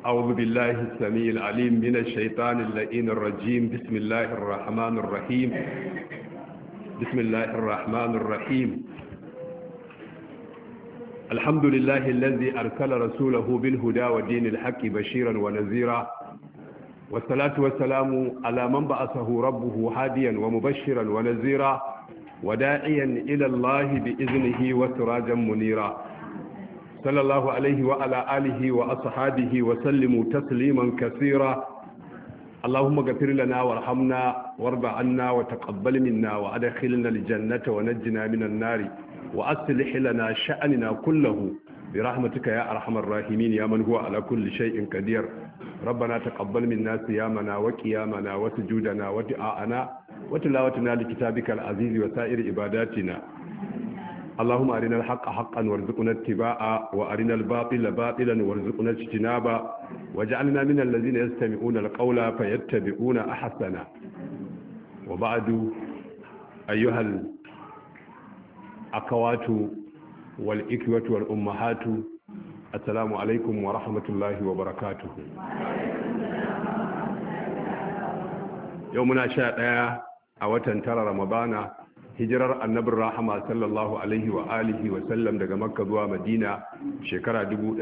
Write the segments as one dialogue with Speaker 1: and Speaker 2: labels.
Speaker 1: أعوذ بالله السميع العليم من الشيطان اللئيم الرجيم. بسم الله الرحمن الرحيم. بسم الله الرحمن الرحيم. الحمد لله الذي أرسل رسوله بالهدى ودين الحق بشيرا ونذيرا، والصلاة والسلام على من بعثه ربه هاديا ومبشرا ونذيرا وداعيا إلى الله بإذنه وسراجا منيرا، صلى الله عليه وعلى آله وأصحابه وسلموا تسليما كثيرا. اللهم اغفر لنا وارحمنا وارض عنا وتقبل منا وأدخلنا الجنة ونجنا من النار وأصلح لنا شأننا كله برحمتك يا أرحم الراحمين يا من هو على كل شيء قدير. ربنا تقبل منا صيامنا وقيامنا وسجودنا ودعاءنا وتلاوتنا لكتابك العزيز وسائر عباداتنا. اللهم أرنا الحق حقا وارزقنا اتباعه، وأرنا الباطل باطلا وارزقنا اجتنابه، واجعلنا من الذين يستمعون القول فيتبعون أحسنه. وبعد، أيها الأخوات والإخوة والأمهات، السلام عليكم ورحمة الله وبركاته. يومنا شاء أوتن ترى رمضان، hijirar annabin rahama sallallahu alaihi wa alihi wa sallam daga makka zuwa madina shekara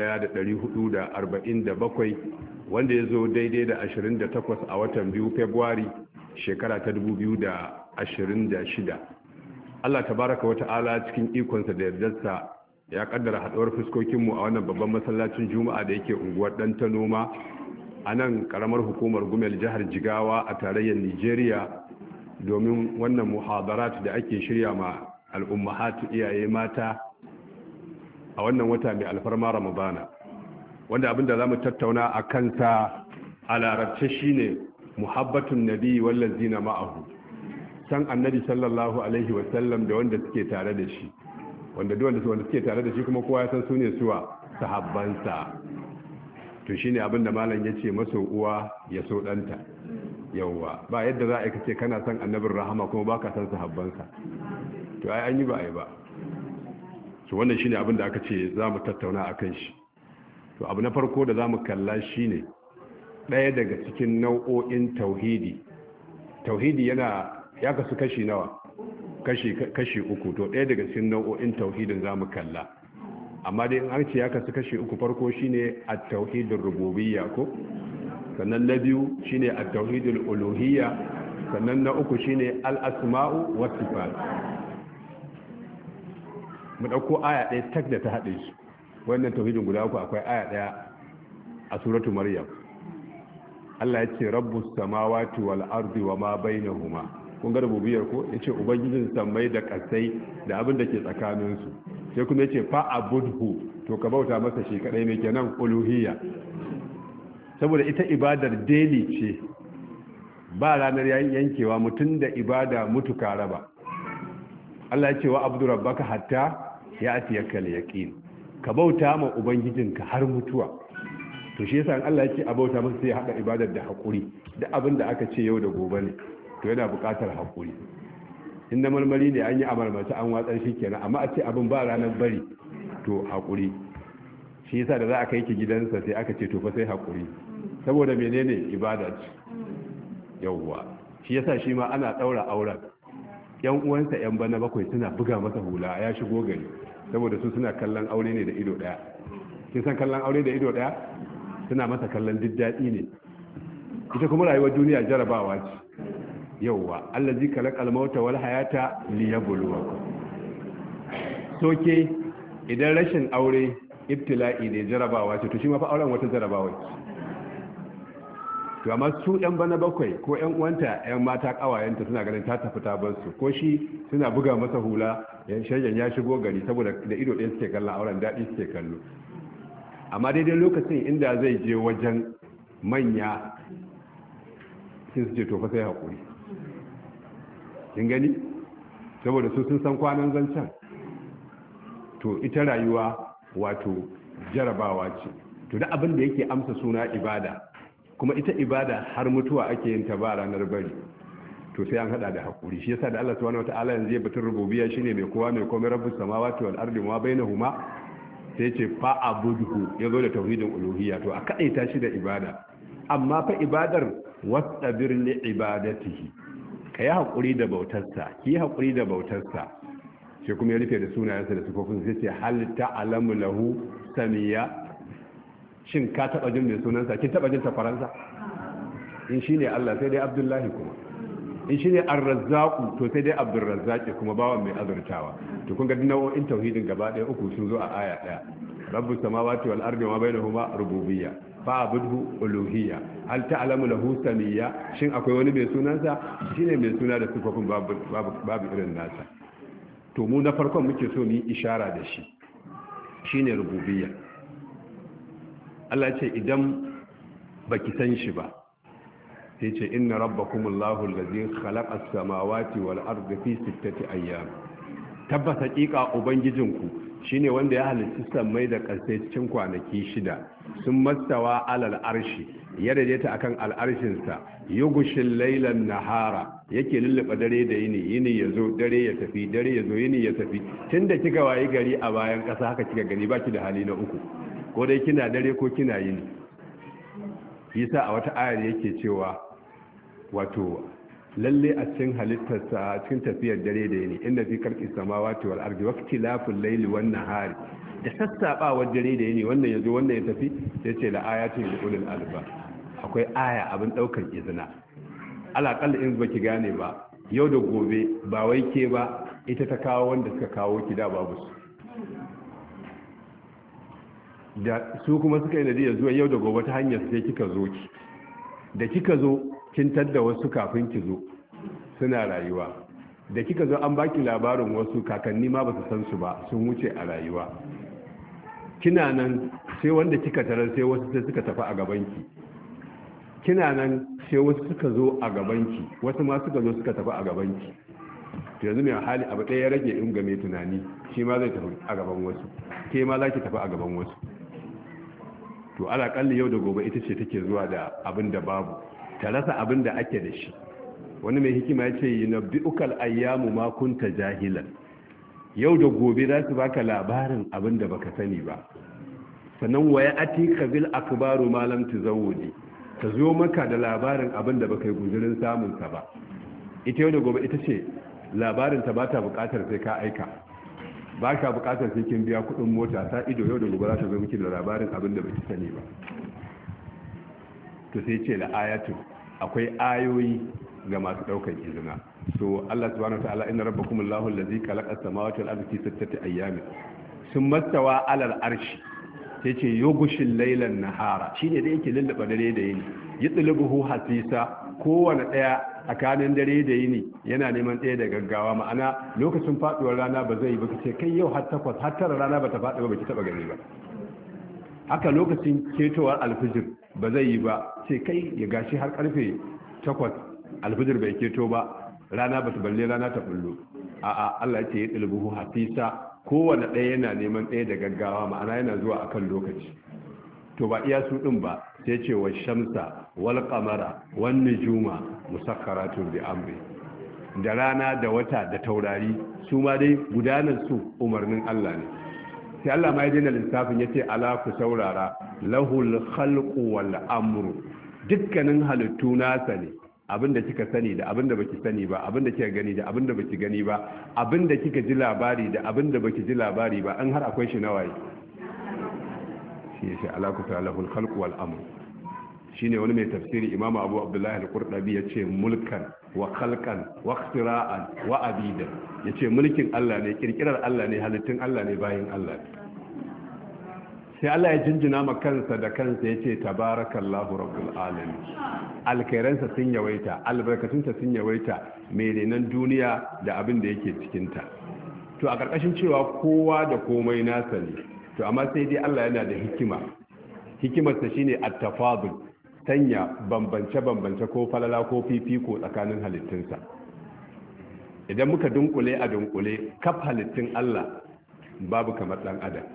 Speaker 1: 1447, wanda ya zo daidai da 28 a watan 2 february shekara ta 2026. Allah tabaraka wata'ala cikin ikonsa da yardarsa ya kaddara haduwar fuskokinmu a wannan babban masallacin juma'a da yake unguwar dan ta noma a nan karamar hukumar Gumel jihar Jigawa a tarayyar Nigeria, domin wannan muhadarat da ake shirya ma al'ummahat iyaye mata a wannan wata mai alfarma ramadana, wanda abinda za mu tattauna a kansa a larabce shine muhabbatun nabi wallazina ma'ahu, san annabi sallallahu alaihi wasallam da wanda suke tare da shi, wanda wanda suke tare da shi kuma kowa ya san su ne suwa sahabbansa. To shine abinda malam yace maso uwa ya so danta. Yawwa, ba yadda za a kace kana son annabin rahama kuma baka san sahabbansa, to ai an yi ba ai ba. So wannan shine abin da aka ce za mu tattauna akan shi. To abu na farko da za mu kalla shine ɗaya daga cikin nau'o'in tauhidi. Tauhidi ya kasu kashi nawa? Kashi uku. To ɗaya daga cikin nau'o'in tauhidin za mu kalla, amma dai in an ce ya kasu kashi uku, farko shine at-tauhidur rububiyya ko, sannan na biyu shine at-tauhidul uluhiyya, sannan na uku shine al-asma'u was sifat. Mu dauko aya ɗaya tak da ta haɗe su. Wannan tauhidin guda uku akwai aya ɗaya a suratu maryam. Allah ya ce rabbus samawati wal ardi wama bainahuma. Kun ga rububiyyar ko? Yace ubangijin sammai da kasai da abin da ke tsakanin su. Sai kuma yace fa abudhu, to ka bauta masa shi kadai, me kenan? Uluhiyya. Saboda ita ibadar daily ce, ba ranar yankewa, mutum da ibada mutuka raba. Allah ya ce wa abdu rabbaka hatta ya atiyaka al-yaqin, ka bauta ma ubangijinka har mutuwa. To shi yasa Allah ya ce a bauta masa sai ya hada ibadar da hakuri. Duk abin da aka ce yau da gobe ne, to yana buƙatar hakuri. In na marmari ne an yi amarmata an watsar shi kenan, amma a ce abin ba ranar bari, to hakuri. Shi yasa da za a kai ki gidansa sai aka ce to fa sai hakuri, saboda menene? Ibada ce. Yawwa, shi yasa shi ma ana daura auren, yan uwansa yan bana bakwai suna buga masa hula ya shigo gari, saboda su suna kallon aure ne da ido daya. Kin san kallon aure da ido daya? Suna masa kallon diddadi ne. Ita kuma rayuwar duniya jarabawa ce. Yawwa, allazi khalaqal mauta wal hayata liyabluwakum. Soke idan rashin aure ibtila'i ne, jarabawa ce, to shi ma fa auren wata jarabawa ce. To amma su yan bana bakwai ko yan uwanta yan mata kawayenta suna ganin ta tafi ta bar su, ko shi suna buga masa hula, yan shayyan ya shigo gari, saboda da ido ɗaya suke kallon auren, daɗi suke kallo. Amma daidai lokacin inda zai je wajen manya sai su ce to fa sai haƙuri. Kin gani? Saboda su sun san kwanan zancen. To ita rayuwa wato jarabawa ce. To da abin da yake amsa suna ibada, kuma ita ibada har mutuwa ake yin ta ba ranar bari, to sai an hada da hakuri. Shi yasa da Allah subhanahu wataala yanzu ya batun rububiyya shine mai kowa mai komai, rabbus samawati wal ardi wa bainahuma, sai ce fa abudhu yazo da tauhidin uluhiyya to a kadaita shi da ibada amma fa ibadar wastabir li ibadatihi kai hakuri da bautarsa ki hakuri da bautarsa sai kuma ya rufe da sunayensa da sifofin sai ce hal ta'lamu lahu samiya shin ka taba jin mai sunansa kin taba jin tafaransa in shine Allah sai dai Abdullahi kuma in shine Ar-Razzaq to sai dai Abdurrazzaq kuma bawan mai azurtawa to kun ga nau'o'in tauhidin gaba ɗaya uku sun zo a aya ɗaya rabbus samawati wal ardi wa bainahuma rububiyya fa'budhu uluhiyya hal ta'lamu lahu samiyya shin akwai wani mai sunansa shine mai suna da sifofin babu irin nasa to mu na farkon muke so mu yi ishara da shi shine rububiyya Allah ce idan baki san shi ba sai ce inna rabbakumullahu allazi khalaqa as-samawati wal ardi fi sittati ayyam tabbas haƙiƙa ubangijinku shine wanda ya halitta sammai da ƙasai cikin kwanaki 6 sun mastawa alal arshi ya daidaita akan al'arshinsa yugushil laylan nahara yake lulluɓa dare da yini yazo dare ya tafi dare yazo yini ya tafi tunda kika wayi gari a bayan ƙasa haka kika gani baki da hali na uku ko dai kina dare ko kina yini yasa a wata ayar yake cewa wato lalle a cikin halittarsa cikin tafiyar dare da yini inda fi karki samawati wal ardi waqtilaful layli wan nahari da sassabawar dare da yini wannan yazo wannan ya tafi sai ce la ayatin li ulil albab akwai aya abin daukar izina alaƙalla in baki gane ba yau da gobe ba wai ke ba ita ta kawo wanda suka kawo ki da babu su da su kuma suka yi nadiya zuwa yau da gobe ta hanyar sai kika zo ki da kika zo kin tadda wasu kafin ki zo suna rayuwa da kika zo an baki labarin wasu kakanni ma ba su san su ba sun wuce a rayuwa kina nan sai wanda kika tarar sai wasu sai suka tafi a gabanki kina nan sai wasu suka zo a gabanki wasu ma suka zo suka tafi a gabanki to yanzu mai hali abu ɗaya ya rage in game tunani shi ma zai tafi a gaban wasu ke ma za ki tafi a gaban wasu to alaƙalli yau da gobe ita ce take zuwa da abin da babu ta rasa abin da ake da shi wani mai hikima ya ce yi na bi'ukal ayyamu ma kunta jahilan yau da gobe za su baka labarin abin da baka sani ba sannan waya ati kabil akbaru malam tuzawudi ta zo maka da labarin abin da baka yi guzurin samun ka ba ita yau da gobe ita ce labarin ta bata bukatar sai ka aika ba ka bukatar sai kin biya kudin mota ta ido yau da gobe za ta zo miki da labarin abin da baki sani ba to sai ce la ayatu akwai ayoyi ga masu daukar izina so Allah subhanahu wataala inna rabbakumullahu allazi khalaqa as-samawati wal ardi fi sittati ayyamin thumma stawa 'alal arshi sai ce yughshil laylan nahara shine da yake lullaba dare da yini yatlubuhu hasisa kowane daya tsakanin dare da yini yana neman ɗaya da gaggawa ma'ana lokacin faduwar rana ba zai yi ba kace kai yau har 8 har 9 rana ba ta faɗi ba baki taba gani ba haka lokacin ketowar alfijir ba zai yi ba ce kai ya gashi har karfe 8 alfijir bai keto ba rana ba ta balle rana ta bullo a'a Allah ya ce ya dilbuhu hasisa kowanne ɗaya yana neman ɗaya da gaggawa ma'ana yana zuwa akan lokaci to ba iya su din ba sai ce wa shamsa wal qamara wan nujuma musakkaratun bi amri da rana da wata da taurari su ma dai gudanar su umarnin Allah ne sai Allah ma ya dena lissafin yace ala ku saurara lahul khalqu wal amru dukkanin halittu nasa ne abinda kika sani da abinda baki sani ba abinda kika gani da abinda baki gani ba abinda kika ji labari da abinda baki ji labari ba an har akwai shi nawaye shi yace ala ku lahul khalqu wal amru shine wani mai tafsiri Imam Abu Abdullah al-Qurtubi yace mulkan wa khalqan wa ikhtira'an wa abidan yace mulkin Allah ne kirkirar Allah ne halittun Allah ne bayin Allah ne sai Allah ya jinjina ma kansa da kansa yace tabarakallahu rabbul alamin alkhairansa sun yawaita albarkatunsa sun yawaita mai renan duniya da abin da yake cikin ta to a karkashin cewa kowa da komai nasa ne to amma sai dai Allah yana da hikima hikimarsa shine at-tafadul sanya bambance-bambance ko falala ko fifiko tsakanin halittunsa idan muka dunkule a dunkule kaf halittun Allah babu kamar dan adam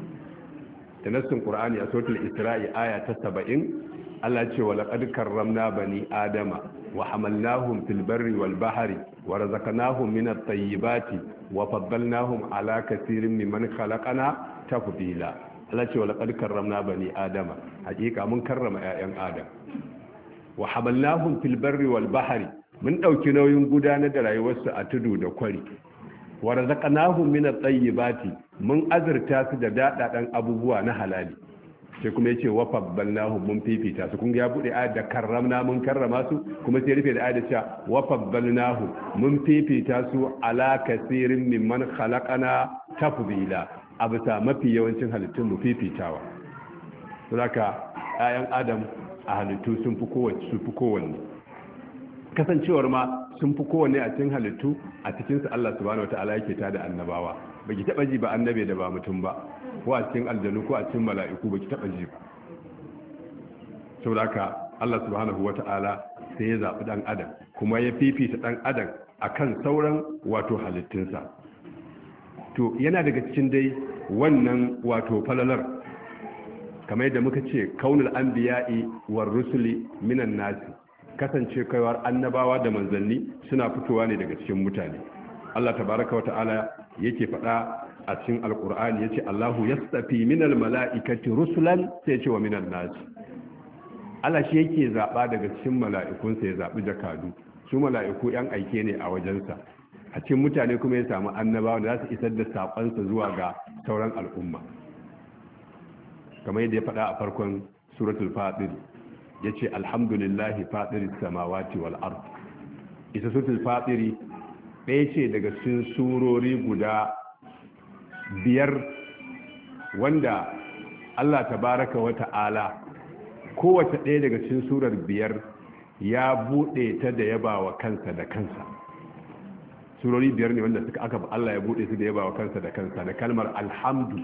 Speaker 1: da nassin qur'ani a suratul isra'i aya ta 70 Allah ce wa laqad karramna bani adama wa hamalnahum fil barri wal bahri wa razaqnahum min at-tayyibati wa faddalnahum ala kaseerin mimman khalaqna tafdila Allah ce wa laqad karramna bani adama hakika mun karrama 'ya'yan adam wa hamalnahum fil barri wal bahri mun dauki nauyin gudanar da rayuwarsu a tudu da kwari wa razaqnahum min at-tayyibati mun azurta su da dadadan abubuwa na halali sai kuma yace wa fabbalnahum mun fifita su kun ga ya bude ayat da karramna mun karrama su kuma sai rufe da ayat da cewa wa fabbalnahum mun fifita su ala kaseerin mimman khalaqana tafdila abuta mafi yawancin halittun mu fifitawa saboda ayan adam a halittu sun fi kowanne kasancewar ma sun fi kowanne a cikin halittu a cikinsu Allah subhanahu wata'ala yake tada annabawa baki taba ji ba annabe da ba mutum ba ko a cikin aljanu ko a cikin mala'iku baki taba ji ba saboda haka Allah subhanahu wata'ala sai ya zabi dan adam kuma ya fifita dan adam akan sauran wato halittunsa to yana daga cikin dai wannan wato falalar kamar yadda muka ce kaunul anbiya'i war rusuli minan nasi kasance kaiwar annabawa da manzanni suna fitowa ne daga cikin mutane Allah tabaraka wata'ala yake faɗa a cikin alkur'ani yace Allahu yastafi minal mala'ikati rusulan sai yace wa minan nasi Allah shi yake zaba daga cikin mala'ikunsa ya zabi jakadu su mala'iku yan aike ne a wajensa a cikin mutane kuma ya samu annabawa da za su isar da sakonsa zuwa ga sauran al'umma kamar yadda ya faɗa a farkon suratul fatir ya ce alhamdulillahi fatiris samawati wal ard ita suratul fatiri ɗaya ce daga cikin surori guda 5 wanda Allah tabaraka wa ta'ala kowace ɗaya daga cikin surar 5 ya buɗe ta da yabawa kansa da kansa surori 5 ne wanda suka aka Allah ya buɗe su da yabawa kansa da kansa da kalmar alhamdu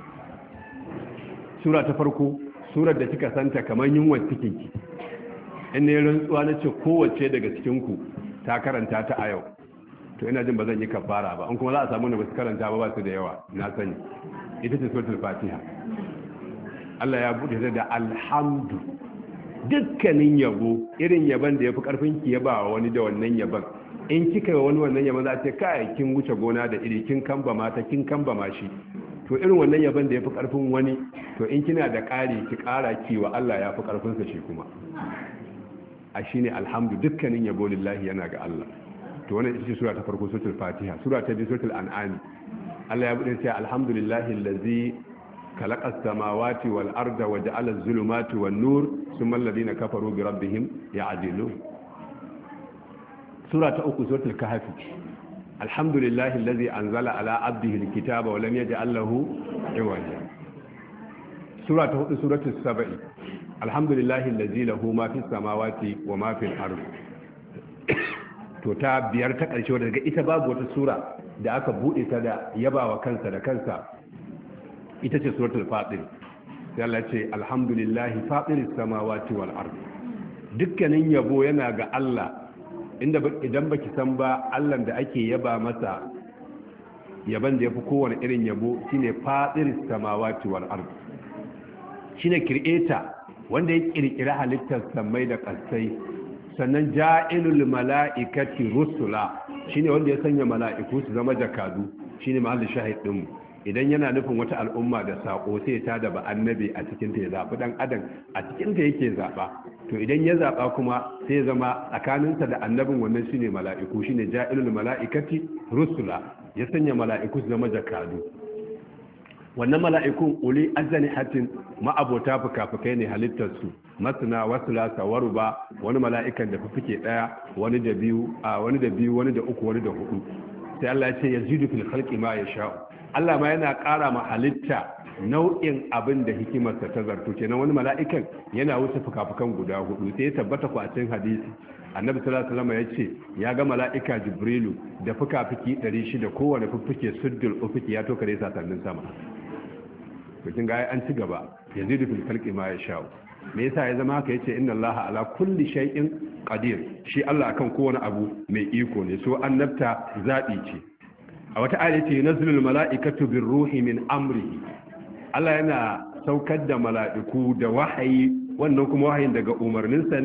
Speaker 1: sura ta farko surar da kika santa kamar yunwar cikinki in ne rantsuwa na ce kowace daga cikinku ta karanta ta a yau to ina jin ba zan yi kafara ba an kuma za a samu da ba su karanta ba su da yawa na sani ita ce suratul fatiha Allah ya buɗe ta da alhamdu dukkanin yabo irin yaban da ya fi karfin ki yaba wa wani da wannan yaban in kika yi wani wannan yaban za a ce kai kin wuce gona da iri kin kamba mata kin kamba mashi to irin wannan yaban da ya fi ƙarfin wani to in kina da ƙari ki ƙara kiwa Allah ya fi ƙarfinsa shi kuma a shi ne alhamdu dukkanin yabo lillahi yana ga Allah to wannan ita ce sura ta farko suratul fatiha sura ta biyu suratul an'am Allah ya bude sai alhamdulillahi allazi khalaqa as-samawati wal arda wa ja'ala az-zulumati wan nur thumma alladhina kafaru bi rabbihim ya'dilun sura ta uku suratul kahfi الحمد لله الذي أنزل على عبده الكتاب ولم يجعل له عوجا سورة السبع الحمد لله الذي له ما في السماوات وما في الأرض to ta biyar ta ƙarshe wadda daga ita babu wata sura da aka buɗe ta da yabawa kansa da kansa ita ce suratul fatir sai Allah ce alhamdulillahi fatiris samawati wal ard dukkanin yabo yana ga Allah idan baki san ba Allah da ake yaba masa yaban da yafi kowane irin yabo shine fatiris samawati wal ard shine creator wanda ya kirkira halittar samai da ƙasai sannan ja'ilul mala'ikati rusula shine wanda ya sanya mala'iku su zama jakadu shine mahallin shahid din idan yana nufin wata al'umma da sako sai ta da ba annabi a cikin ta ya zabi dan adam a cikin ta yake zaba to idan ya zaba kuma sai zama tsakaninsa da annabin wannan shine mala'iku shine ja'ilul mala'ikati rusula ya sanya mala'iku su zama jakadu wannan mala'ikun uli ajnihatin ma'abota fuka-fukai ne halittarsu masna wasulasa waruba wani mala'ikan da fuffuke daya wani da biyu wani da uku wani da hudu sai Allah ya ce yazidu fil khalqi ma yasha Allah ma yana ƙara ma halitta nau'in abin da hikimarsa ta zarto kenan wani mala'ikan yana wuce fuka-fukan guda hudu sai ya tabbata ku a cikin hadisi annabi sallallahu alaihi wasallam ya ce ya ga mala'ika jibrilu da fuka-fuki 600 kowane fuffuke suddul ufuki ya toka da sasannin sama to kin ga an ci gaba yazidu fil khalqi ma yasha me yasa ya zama haka yace inna allaha ala kulli shay'in qadir shi Allah akan kowane abu mai iko ne so annabta zabi ce a wata aya ce nazlul mala'ikatu birruhi min amrihi Allah yana saukar da mala'iku da wahayi wannan kuma wahayin daga umarninsa ne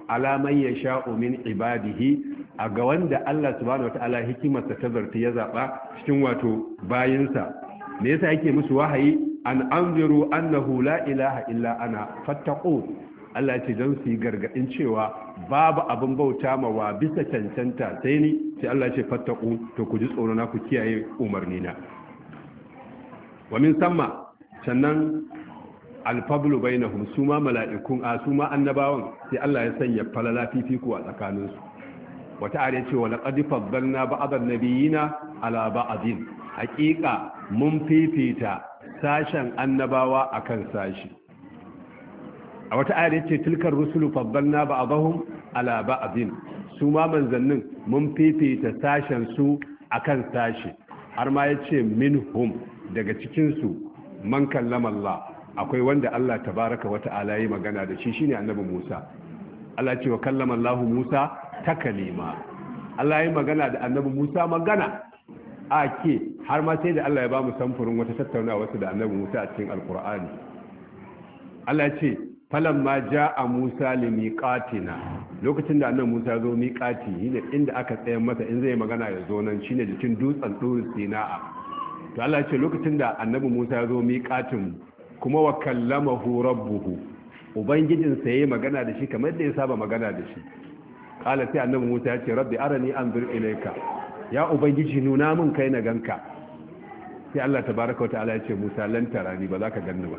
Speaker 1: ala man yasha'u min ibadihi a ga wanda Allah subhanahu wataala hikimarsa ta zarti ya zaba cikin wato bayinsa. me yasa yake musu wahayi an anziru annahu la ilaha illa ana fattaqu. Allah ya ce don su yi gargadin cewa babu abin bauta ma wa bisa cancanta sai ni, sai Allah ya ce fattaqu, to ku ji tsoro na, ku kiyaye umarni na. wa min samma sannan alfablu bainahum, su ma mala'ikun su ma annabawan sai Allah ya sanya falala fifiku a tsakaninsu. wata ayar ce wa laqad faddalna ba'd an-nabiyina ala ba'din, haqiqa mun fifita sashen annabawa akan sashi. a wata ayar ce tilkar rusulu faddalna ba'dahum ala ba'din, su ma manzannin mun fifita sashen su akan sashi. har ma yace minhum, daga cikin su man kallama Allah, akwai wanda Allah tabaraka wa ta'ala yi magana da shi, shine annabi Musa. Allah ce wa kallama Allah Musa takalima, Allah yi magana da annabi Musa magana ake, har ma sai da Allah ya ba mu samfurin wata tattaunawa wasu da annabi Musa a cikin alkur'ani. Allah ya ce falamma ja'a Musa limiqatina, lokacin da annabi Musa zo miqati shine inda aka tsayar masa in zai magana ya zo nan, shine jikin dutsen Tur Sina'a. to Allah ya ce lokacin da annabi Musa zo miqatin kuma wa kallamahu rabbuhu, ubangijinsa yayi magana da shi kamar da ya saba magana da shi. Kala sai annabi Musa ya ce rabbi arani anzur ilayka, ya ubangiji nuna min kai na ganka. sai Allah tabaaraka wa ta'ala ya ce Musa lan tarani, ba za ka ganni ba.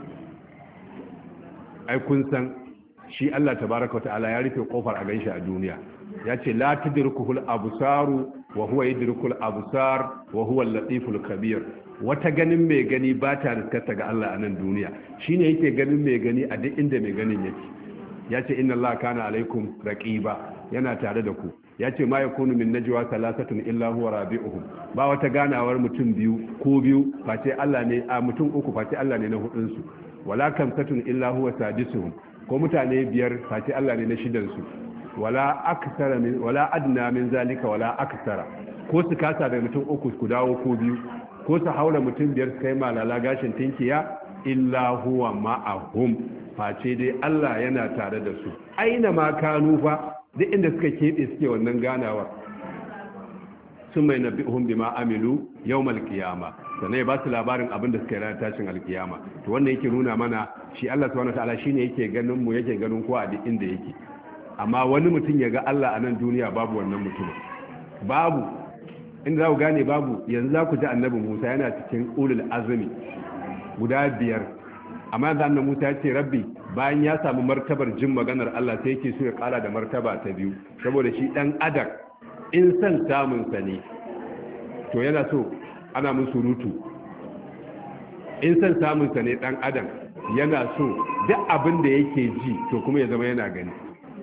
Speaker 1: ai kun san shi Allah tabaaraka wa ta'ala ya rufe kofar a ganshi a duniya. ya ce la tudrikuhul absaru wa huwa yudrikul absar wa huwa al-latiful khabir. wata ganin mai gani ba ta riskarta ga Allah a nan duniya, shine yake ganin mai gani a duk inda mai ganin yake. ya ce inna Allah kana alaikum raqiba, yana tare da ku. ya ce ma yakunu min najwa thalathatun illa huwa rabi'uhum, ba wata ganawar mutum biyu ko biyu face Allah ne, a mutum uku face Allah ne na hudun su. wala kamsatun illa huwa sadisuhum, ko mutane biyar face Allah ne na shidan su. wala aksara min wala adna min zalika wala aksara, ko su kasa da mutum uku ku dawo ko biyu, ko su haura mutum biyar su kai malala gashin tinkiya, illa huwa ma'ahum, face dai Allah yana tare da su aina ma kanu fa, duk inda suka keɓe suke wannan ganawar. sun mai nabi'uhum bima amilu yawmal qiyama, sannan ya ba su labarin abin da suka yi ranar tashin alkiyama. to wannan yake nuna mana shi Allah subhanahu wataala shine yake ganin mu, yake ganin ko a duk inda yake. amma wani mutum ya ga Allah a nan duniya, babu wannan mutumin, babu. inda za ku gane babu, yanzu za ku ji annabi Musa yana cikin ulul azumi guda 5, amma yanzu annabi Musa ya ce rabbi, bayan ya samu martabar jin maganar Allah sai yake so ya kara da martaba ta 2, saboda shi dan adam in san samun sa ne to yana so ana mun surutu. in san samun sa ne dan adam yana so duk abin da yake ji to kuma ya zama yana gani.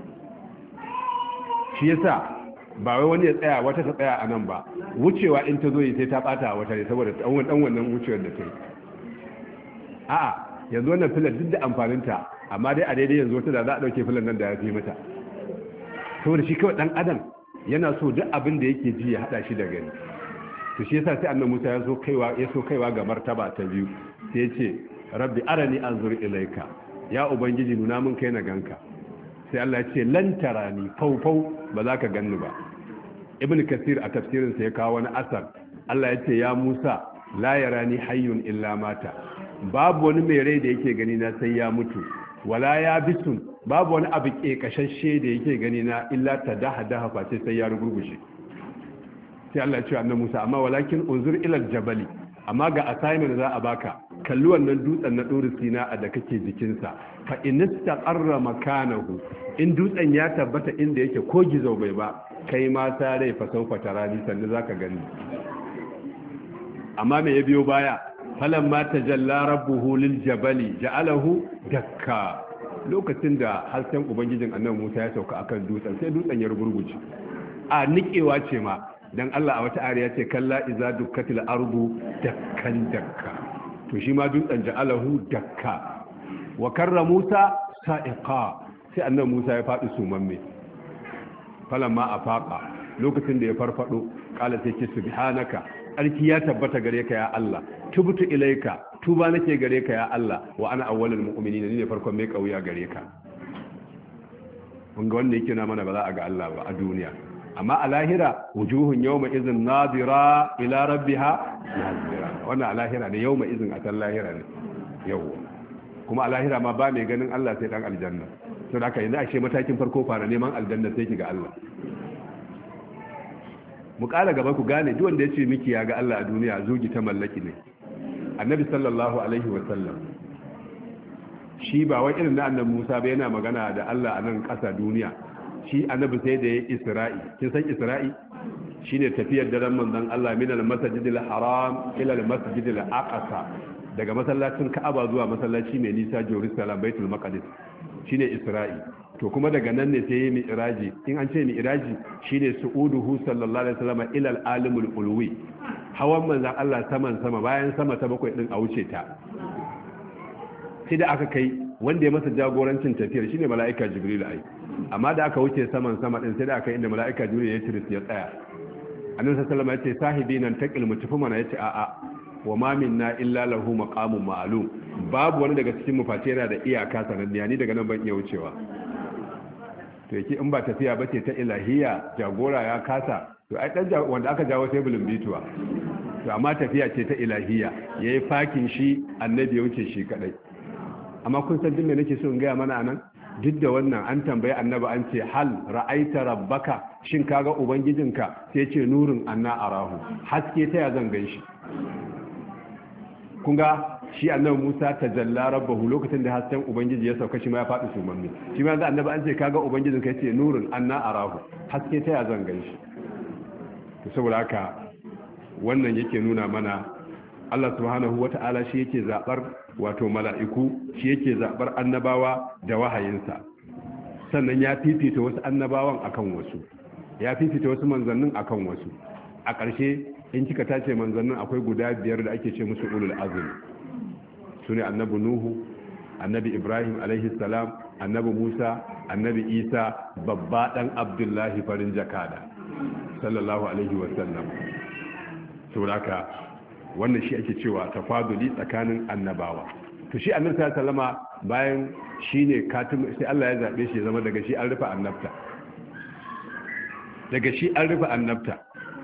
Speaker 1: shi yasa ba wai wani ya tsaya wata ta tsaya a nan ba, wucewa in ta zo yi sai ta bata wata ne saboda dan wannan wucewar da ta yi. a'a yanzu wannan filar duk da amfaninta, amma dai a daidai yanzu wata da za a dauke filar nan da ya fi mata, saboda shi kawai dan adam yana so duk abin da yake ji ya hada shi da gani. to shi yasa sai annabi Musa ya so kaiwa ga martaba ta 2, sai ya ce rabbi arani anzur ilaika, ya ubangiji nuna mun kai na ganka. sai Allah ya ce lan tarani, faufau ba za ka ganni ba. ibn kasir a tafsirinsa ya kawo wani asar, Allah ya ce ya Musa la yarani hayyun illa mata, babu wani mai rai da yake gani na sai ya mutu, wala ya bisun, babu wani abu kekashashe da yake gani na illa tadaha face sai ya rugurgushe. sai Allah ya ce annabi Musa amma walakin unzur ila jabali, amma ga assignment za a baka, kalli wannan dutsen na Tur Sina da kake jikinsa, fa inistaqarra makanahu, in dutsen ya tabbata inda yake ko gizo bai ba, kai ma ta rai fa saufa tarani, sannan zaka gani. amma me ya biyo baya, falamma tajalla rabbuhu lil jabali ja'alahu dakka, lokacin da hasken ubangijin annabi Musa ya sauka akan dutsen sai dutsen ya rugurguje. a nikewa ce ma, dan Allah a wata ariya ce kalla iza dukkatil ardu dakkan dakka, to shi ma dutsen ja'alahu dakka. wa karra Musa sa'iqa, sai annabi Musa ya faɗi sumamme. falamma afaqa, lokacin da ya farfado, kala sai ce subhanaka, alki ya tabbata gare ka ya Allah, tubtu ilaika, tuba nake gare ka ya Allah, wa ana awwalul mu'minin, ni ne farkon mai kauya gare ka. kun ga wanda yake na mana ba za a ga Allah ba a duniya. Amma a lahira wujuhun yawma izin nadira ila rabbiha nadira, wannan a lahira ne, yawma izin a san lahira ne yau. Kuma a lahira ma ba mai ganin Allah sai dan aljanna. to da haka yanzu ashe matakin farko fara neman aljanna sai ki ga Allah. Mu ƙara gaba ku gane duk wanda ya ce miki ya ga Allah a duniya zogi ta mallaki ne. Annabi sallallahu alaihi wa sallam shi ba wai irin na annabi Musa ba yana magana da Allah a nan ƙasa duniya. Shi annabi sai da ya Isra'i. Kin san Isra'i shine tafiyar daren manzon Allah min al-masjidil haram ila al-masjidil aqsa, daga masallacin Ka'aba zuwa masallaci mai nisa Jerusalem Baitul Maqdis, shine Isra'i. To kuma daga nan ne sai yi mi'raji. In an ce mi'raji shine su'uduhu sallallahu alaihi wasallam ila al-alimul ulwi, hawan manzon Allah saman sama, bayan sama ta bakwai din a wuce ta. Sai da aka kai wanda ya masa jagorancin tafiyar shine mala'ika Jibril ai, amma da aka wuce saman sama din sai da aka inda mala'ika Jibril ya tiris ya tsaya. Annabi sallallahu alaihi wasallam ya ce sahibi nan taqil mutufu mana, yace a'a wa ma minna illa lahu maqamun ma'lum, babu wani daga cikin mu face yana da iyaka sananniya, ni daga nan ban iya wucewa. To yake in ba tafiya bace ta ilahiya jagora ya kasa, to ai dan wanda aka jawo sai bulun bituwa. To amma tafiya ce ta ilahiya, yayi fakin shi annabi ya wuce shi kadai. Amma kun san din me nake so in ga mana anan, duk da wannan an tambayi annabi an ce hal ra'aita rabbaka, shin kaga ubangijinka, sai ce nurin anna arahu, haske ta ya zan ganshi. Kun ga shi annabi Musa tajalla rabbahu, lokacin da hasken ubangiji ya sauka shi ma ya faɗi sumanni. Shi ma yanzu annabi an ce kaga ubangijinka, yace nurin anna arahu, haske ta ya zan ganshi. To saboda haka wannan yake nuna mana Allah subhanahu wata'ala shi yake zabar wato mala'iku, shi yake zabar annabawa da wahayinsa. Sannan ya fifita wasu annabawan akan wasu, ya fifita wasu manzannin akan wasu. A ƙarshe in kika tace manzannin akwai guda 5 da ake ce musu ulul azmi. Sune annabi Nuhu, annabi Ibrahim alaihi salam, annabi Musa, annabi Isa, babba dan Abdullahi farin jakada sallallahu alaihi wa sallam. Saboda haka wannan shi ake cewa tafaduli tsakanin annabawa. To shi annabi sallallahu bayan shine katim, sai Allah ya zabe shi zama daga shi an rufe annabta, daga shi an rufe annabta.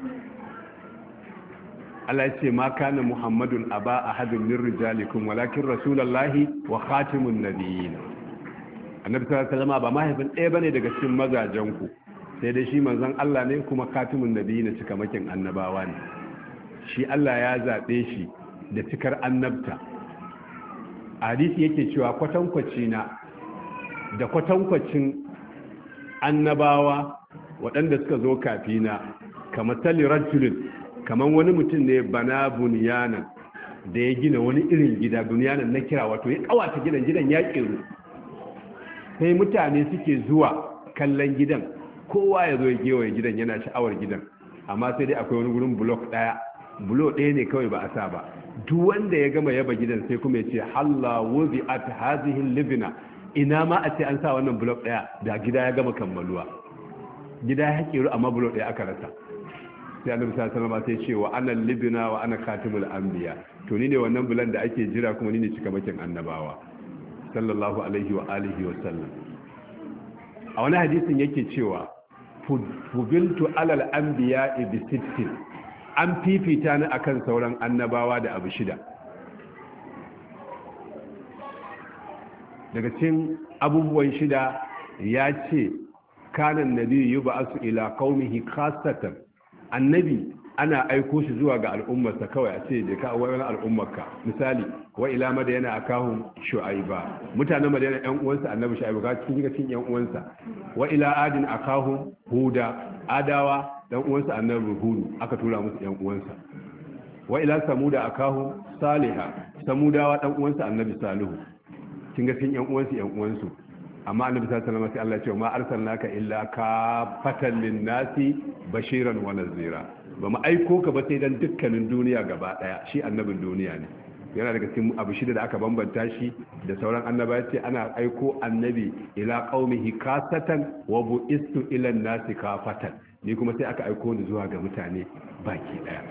Speaker 1: Allah ya ce ma kana Muhammadun aba ahadun min rijalikum walakin rasulullahi wa khatimun nabiyyin. Annabi sallallahu alaihi wasallam ba mahaifin ɗaya bane daga cikin mazajen ku, sai dai shi manzon Allah ne kuma khatimun nabiyyin, cikamakin annabawa ne. Shi Allah ya zaɓe shi da cikar annabta. Hadisi yake cewa kwatankwaci na da kwatankwacin annabawa waɗanda suka zo kafina kamar tali rajulun, kamar wani mutum ne bana bunyanan da ya gina wani irin gida, bunyanan na kira, wato ya kawata gidan ya ƙiru. Sai mutane suke zuwa kallon gidan, kowa ya zo ya gewaye gidan yana sha'awar gidan, amma sai dai akwai wani gurin blok ɗaya ne kawai ba a sa ba. Duk wanda ya gama yaba gidan sai kuma ya ce halla wuzi at hazihi libna, ina ma a ce an sa wannan blok ɗaya da gida ya gama kammaluwa. Gida ya ƙiru amma blok ɗaya aka rasa. Sai annabi sallallahu alaihi wasallam sai ce wa ana libna wa ana khatimul anbiya, to ni ne wannan bulan da ake jira kuma ni ne cikamakin annabawa sallallahu alaihi wa alihi wa sallam. A wani hadisin yake cewa fubiltu alal anbiya bi sittin, an fifita ni akan sauran annabawa da abu 6. Daga cikin abubuwan 6 ya ce kanan nabi yub'asu ila qaumihi khassatan, annabi ana aiko shi zuwa ga al'ummarsa kawai, a ce da ka wani al'ummarka. Misali wa ila madayana akahum shu'aiba, mutanen madayana yan uwansa annabi shu'aiba ka cikin yan uwansa. Wa ila adin akahum huda, adawa dan uwansa annabi hudu aka tura musu yan uwansa. Wa ila samuda akahum salihah, samudawa dan uwansa annabi salihu, kin ga cikin yan uwansu. Amma annabi sallallahu alaihi wasallam sai Allah ya ce ma arsalnaka illa kafatan lin-nasi bashiran wa nazira, ba mu aiko ka ba sai dan dukkanin duniya gaba daya, shi annabin duniya ne. Yana daga cikin abu 6 da aka bambanta shi da sauran annabawa, ce ana aiko annabi ila qaumihi kasatan wa bu'istu ila an-nasi kafatan, ni kuma sai aka aiko ni zuwa ga mutane baki daya.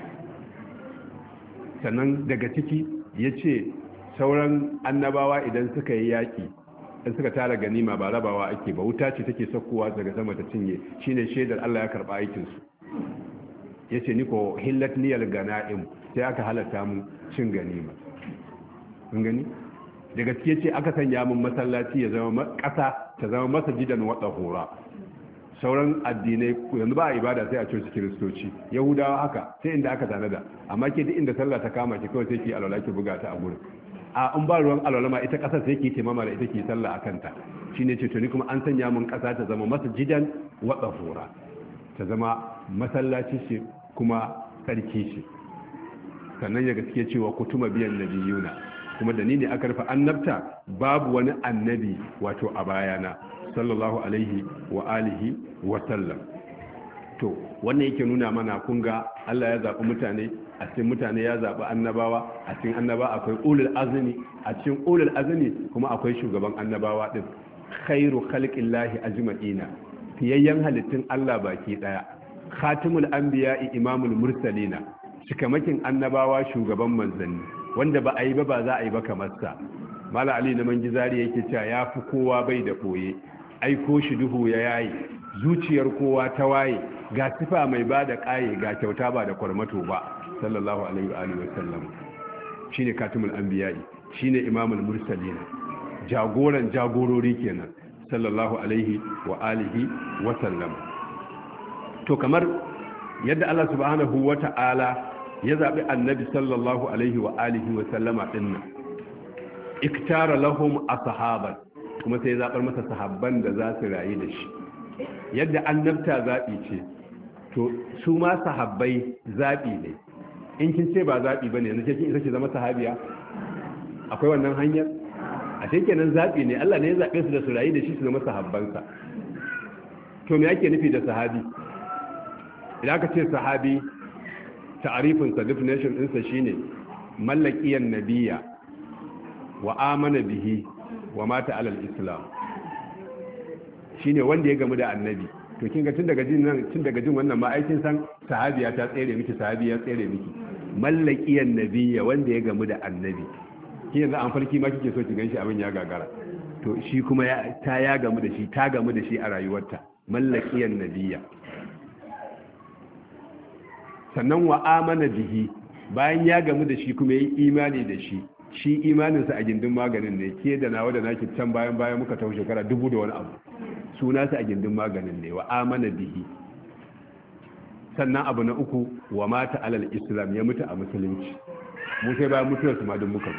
Speaker 1: Sannan daga ciki yace sauran annabawa idan suka yi yaki in suka tara ganima ba rabawa ake ba, wuta ce take sakkowa daga sama ta cinye, shine shaidar Allah ya karba aikin su. Yace ni ko hillat niyal ganaim, sai aka halatta mu cin ganima. kun gani da gaske ce aka sanya mun masallaci ya zama ƙasa ta zama masajidan wa tahura. Sauran addinai yanzu ba a ibada sai a coci kiristoci, yahudawa haka sai inda aka tanada, amma ke duk inda sallah ta kama ki kawai sai ki alwala ki buga ta a gurin. A in ba ruwan alwala ma ita ƙasar sai ki taimama da ita ki sallah a kanta. Shine ce to ni kuma an sanya mun ƙasa ta zama masajidan wa tahura, ta zama masallaci ce kuma tsarki ce. Sannan ya gaske cewa kutuma biyan nabiyuna, kuma da ni ne aka rufe annabta, babu wani annabi wato a bayana sallallahu alaihi wa alihi wa sallam. To wannan yake nuna mana kun ga Allah ya zaɓi mutane, a cikin mutane ya zaɓi annabawa, a cikin annaba akwai ulul azmi, a cikin ulul azmi kuma akwai shugaban annabawa din, khairu khalqillahi ajma'ina, fiyayyen halittun Allah baki daya, khatimul anbiya'i imamul mursalina, cikamakin annabawa shugaban manzanni, wanda ba a yi ba za a yi ba kamar sa. Mala Ali na Mangizari yake cewa ya fi kowa bai da koye, aiko shi duhu ya yayi, zuciyar kowa ta waye, ga sifa mai ba da ƙaye, ga kyauta ba da kwarmato ba, sallallahu alaihi wa alihi wa sallam. Shine katimul anbiya'i, shine imamul mursalin, jagoran jagorori kenan, sallallahu alaihi wa alihi wa sallam. To kamar yadda Allah subhanahu wa ta'ala ya zaɓi annabi sallallahu alaihi wa alihi wa sallama dinnan, iktara lahum ashaban, kuma sai ya zaɓar masa sahabban da za su rayu da shi. Yadda annabta zaɓi ce, to su ma sahabbai zaɓi ne. In kin ce ba zaɓi bane, yanzu kin isa ki zama sahabiya? Akwai wannan hanyar? A kenan zaɓi ne, Allah ne ya zaɓe su da su rayu da shi su zama sahabbansa. To me ake nufi da sahabi? Idan aka ce sahabi, ta'arifinsa, definition ɗinsa shine mallakiyan nabiya wa amana bihi wa mata alal islam. Shine wanda ya gamu da annabi. To kin ga tun daga jin wannan ma aikin san sahabiya ta tsere miki, sahabi ya tsere miki. Mallakiyan nabiya, wanda ya gamu da annabi. Kin yanzu an farki ma kike so ki ganshi, abin ya gagara. To shi kuma ya gamu da shi, ta gamu da shi a rayuwarta. Mallakiyan nabiya. Sannan wa amana bihi, bayan ya gamu da shi kuma yi imani da shi. Shi imaninsa a gindin maganin ne, ke da nawa da naki can bayan muka tafi shekara 1000 da wani abu, suna sa a gindin maganin ne, wa amana bihi. Sannan abu na uku, wa mata alal islam, ya mutu a musulunci. Mu sai bayan mutuwar su ma duk muka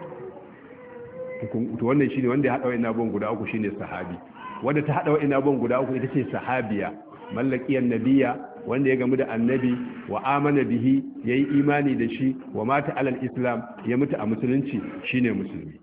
Speaker 1: mutu. To wannan shine wanda ya hada wa'in abubuwan guda uku, shine sahabi. Wanda ta hada wa'in abubuwan guda uku ita ce sahabiya, mallakiyan nabiya, wanda ya gamu da annabi, wa amana bihi, yayi imani da shi, wa mata alal islam, ya mutu a musulunci, shine musulmi.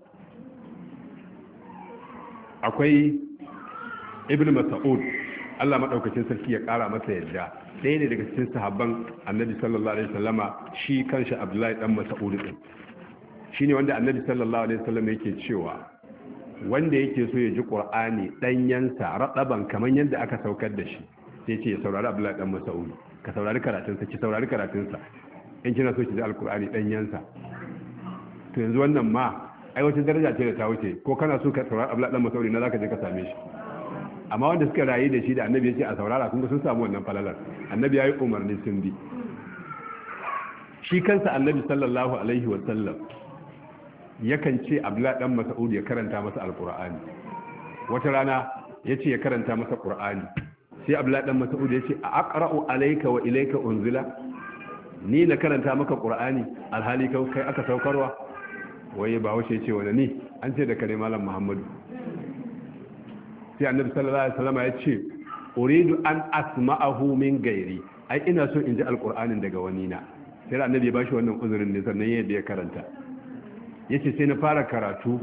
Speaker 1: Akwai ibnu mas'ud, Allah madaukakin sarki ya kara masa yadda, ɗaya ne daga cikin sahabban annabi sallallahu alaihi wasallama, shi kanshi Abdullahi dan Mas'ud din, shine wanda annabi sallallahu alaihi wasallam yake cewa wanda yake so ya ji Qur'ani danyansa radaban kaman yadda aka saukar da shi, sai ce ya saurari Abdullahi dan Mas'ud, ka saurari karatunsa, ki saurari karatunsa in kina so ki ji alkur'ani danyansa. To yanzu wannan ma ai wata daraja ce da ta wuce, ko kana so ka saurari Abdullahi dan Mas'ud na zaka je ka same shi. Amma wanda suka rayu da shi da annabi ya ce a saurara, kun ga sun samu wannan falalar. Annabi ya yi umarni sun bi. Shi kansa annabi sallallahu alaihi wa sallam yakan ce Abdullahi dan Mas'ud ya karanta masa alkur'ani. Wata rana ya ce ya karanta masa qur'ani, sai Abdullahi dan Mas'ud ya ce a aqra'u alayka wa ilayka unzila, ni na karanta maka qur'ani alhali kai aka saukarwa? Waye ba wace ce wani ni, an ce da kare malam Muhammadu. Sai annabi sallallahu alaihi wasallam ya ce uridu an asma'ahu min gairi, ai ina so in ji alqur'anin daga wani na. Sai annabi ya bashi wannan uzurin ne, sannan yadda ya karanta. Yace sai na fara karatu,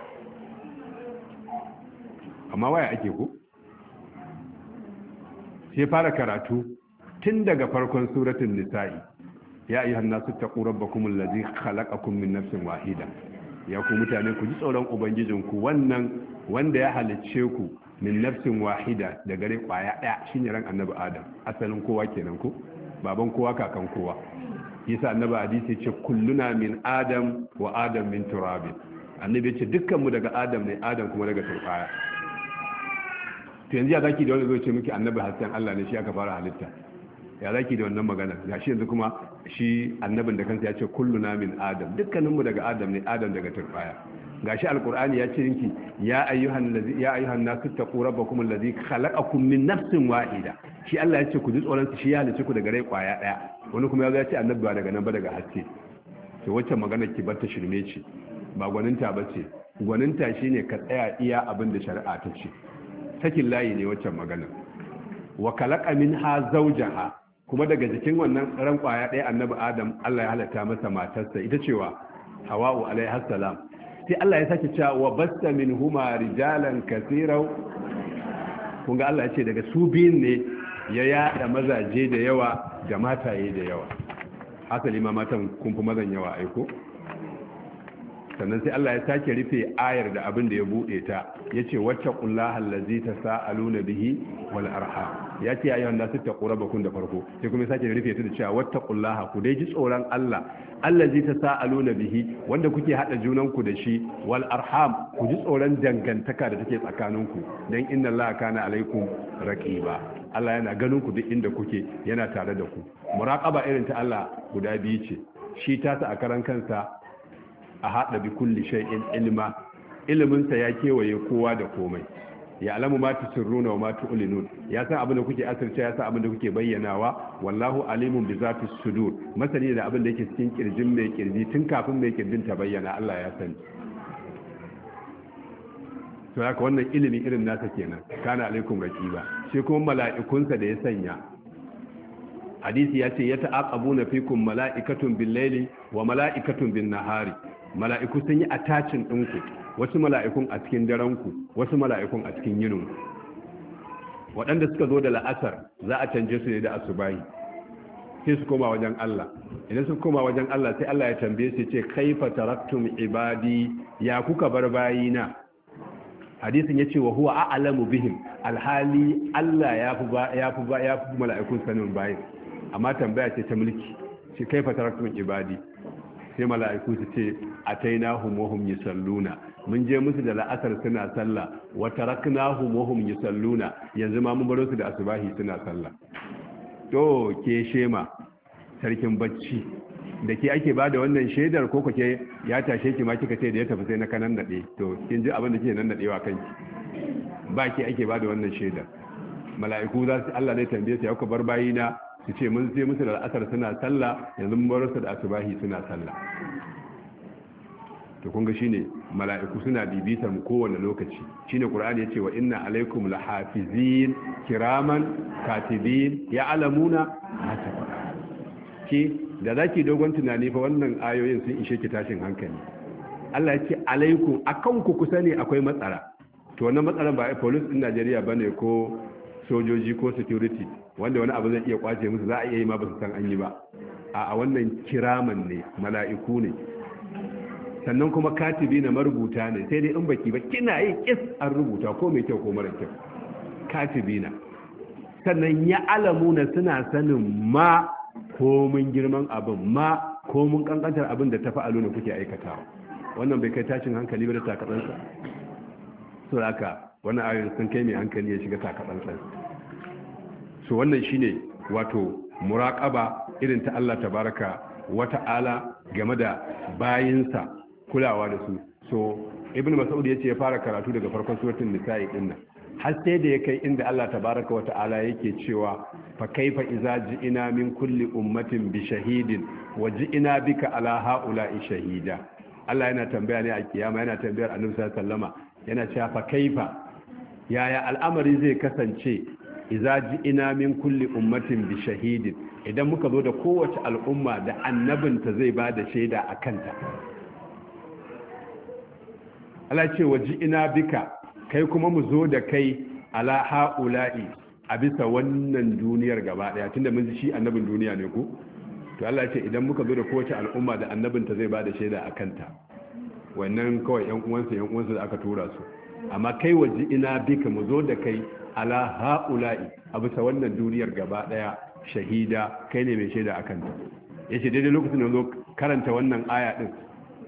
Speaker 1: amma waya ake ko? Sai fara karatu tun daga farkon suratul nisa'i, ya ayyuhan nasu taqu rabbakumul ladzi khalaqakum min nafsin wahida, ya ku mutane ku ji tsoron ubangijinku, wannan wanda ya halicce ku min nafsin wahida, da gare kwaya daya, shine ran annabi adam, asalin kowa kenan ko, baban kowa kakan kowa. Yasa annabi hadisi ce kulluna min adam wa adam min turabin, annabi ya ce dukkan mu daga adam ne, adam kuma daga turbaya. to yanzu ya zaki da wanda zai ce miki annabi hasken Allah ne, shi aka fara halitta, ya zaki da wannan magana? gashi yanzu kuma shi annabin da kansa ya ce kulluna min adam, dukkanin mu daga adam ne, adam daga turbaya. gashi alqur'ani ya ce miki ya ayyuhan nasu taqu rabbakum allazi khalaqakum min nafsin wahida, shi Allah ya ce ku ji tsoron shi ya halice ku daga rai kwaya daya. wani kuma ya ce annabi ba daga nan ba daga haske. to wacce magana ki bar ta shirme ce, ba gwaninta ba ce. gwaninta shine ka tsaya iya abin da shari'a ta ce, sakin layi ne waccan magana. wa khalaqa minha zawjaha, kuma daga jikin wannan ran kwaya daya annabi adam Allah ya halatta masa matarsa, ita cewa hawa'u alaiha salam. sai Allah ya sake cewa wa basta minhuma rijalan kaseeran. kun ga Allah ya ce daga su biyun ne ya yada mazaje da yawa da mataye da yawa. hasali ma matan kun fi mazan yawa aiko. sannan sai Allah ya sake rufe ayar da abin da ya bude ta, yace wattaqullaha allazi tasaaluna bihi wal arham. yace ayyuhan nasu taqurabakun da farko, sai kuma ya sake rufe ta da cewa wattaqullaha, ku dai ji tsoron Allah, allazi tasaaluna bihi, wanda kuke hada junanku da shi, wal arham, ku ji tsoron dangantaka da take tsakaninku, dan inna Allaha kana alaikum raqiba. Allah yana ganin ku duk inda kuke, yana tare da ku. Muraqaba irin ta Allah guda biyu ce, shi tasa a karan kansa a haɗa bi kulli shay'in ilma, iliminsa ya kewaye kowa da komai. ya alamu ma tusirruna wa ma tu'linun, ya san abin da kuke asirce, ya san abin da kuke bayyanawa. wallahu alimun bi zati sudur, masani da abin da yake cikin kirjin mai kirji tun kafin mai kirjin ta bayyana, Allah ya sani. to haka wannan ilimi irin nasa kenan, kana alaikum raqiba. shi kuma mala'ikunsa da ya sanya, hadisi ya ce ya ta'aqabuna fikum mala'ikatun bil laili wa mala'ikatun bin nahari. mala'iku sun yi attachin ɗinku, wasu mala'ikun a cikin daranku, wasu mala'ikun a cikin yininku. waɗanda suka zo da la'asar za a canje su ne da asubahi, sai su koma wajen Allah. idan su koma wajen Allah sai Allah ya tambaye su ce kaifa taraktum ibadi, ya kuka bar bayina. hadisin ya ce wa huwa a'lamu bihim, alhali Allah ya fi mala'ikun sanin bayin. amma tambaya ce ta mulki, ce kaifa taraktum ibadi, sai mala'iku su ce atainahum wa hum yusalluna, mun je musu da la'asar suna sallah, wa taraknahum wa hum yusalluna, yanzu ma mun baro su da asubahi suna sallah. to ke shema sarkin bacci, da ke ake bada wannan shaidar, ko ke ya tashe ki ma kika ce da ya tafi sai na kanan nade? to kin ji abin da kike nan nadewa kanki, ba ke ake bada wannan shaidar. mala'iku za su, Allah ne tambaye su, ya ku bar bayina, su ce mun sai musu da al'asar suna sallah, yanzu mun bar su da asubahi suna sallah. to kun ga shine mala'iku suna bibitar mu kowane lokaci. shine qur'ani yace wa inna alaikum lahafizin kiraman katibin ya'lamuna ma tafalun. ki da zaki dogon tunani fa wannan ayoyin sun ishe ki tashin hankali. Allah ya ce alaikum, akan ku kusa ne akwai matsara. to wannan matsaran ba police din Najeriya bane ko sojoji ko security wanda wani abu zai iya kwace musu, za a iya yi ma ba su san an yi ba. a wannan kiraman ne, mala'iku ne. sannan kuma katibi na marubuta ne, sai dai in baki ba kina yi kis an rubuta ko mai kyau ko mara kyau. katibi na. sannan ya alamuna, suna sanin ma komin girman abin, ma komin kankantar abin da ta fa'alu ne kuke aikatawa. wannan bai kai tashin hankali ba da takatsansa? so haka wannan ayoyin sun kai mai hankali ya shiga takatsansa. so wannan shine wato muraqaba irin ta Allah tabaraka wa ta'ala game da bayinsa, kulawa da su. so ibnu mas'ud yace ya fara karatu daga farkon suratul nisa'i din nan, har sai da ya kai inda Allah tabaraka wa ta'ala yake cewa fa kaifa idza ji'ina min kulli ummatin bi shahidin wa ji'ina bika ala ha'ula'i shahida. Allah yana tambaya ne a kiyama, yana tambayar annabi sallallahu alaihi wasallama, yana cewa fa kaifa, yaya al'amari zai kasance idza ji'ina min kulli ummatin bi shahidin, idan muka zo da kowace al'umma da annabinta zai ba da shaida a kanta. Allah ce waji ina bika, kai kuma mu zo da kai ala ha'ula'i, a bisa wannan duniyar gaba daya, tunda mun ji shi annabin duniya ne ku. to Allah ce idan muka zo da kowace al'umma da annabinta zai ba da shaida a kanta, wannan kawai yan uwansu da aka tura su. amma kai waji ina bika, mu zo da kai ala ha'ula'i, a bisa wannan duniyar gaba daya shahida, kai ne mai shaida a kanta. yace daidai lokacin da zo karanta wannan aya din,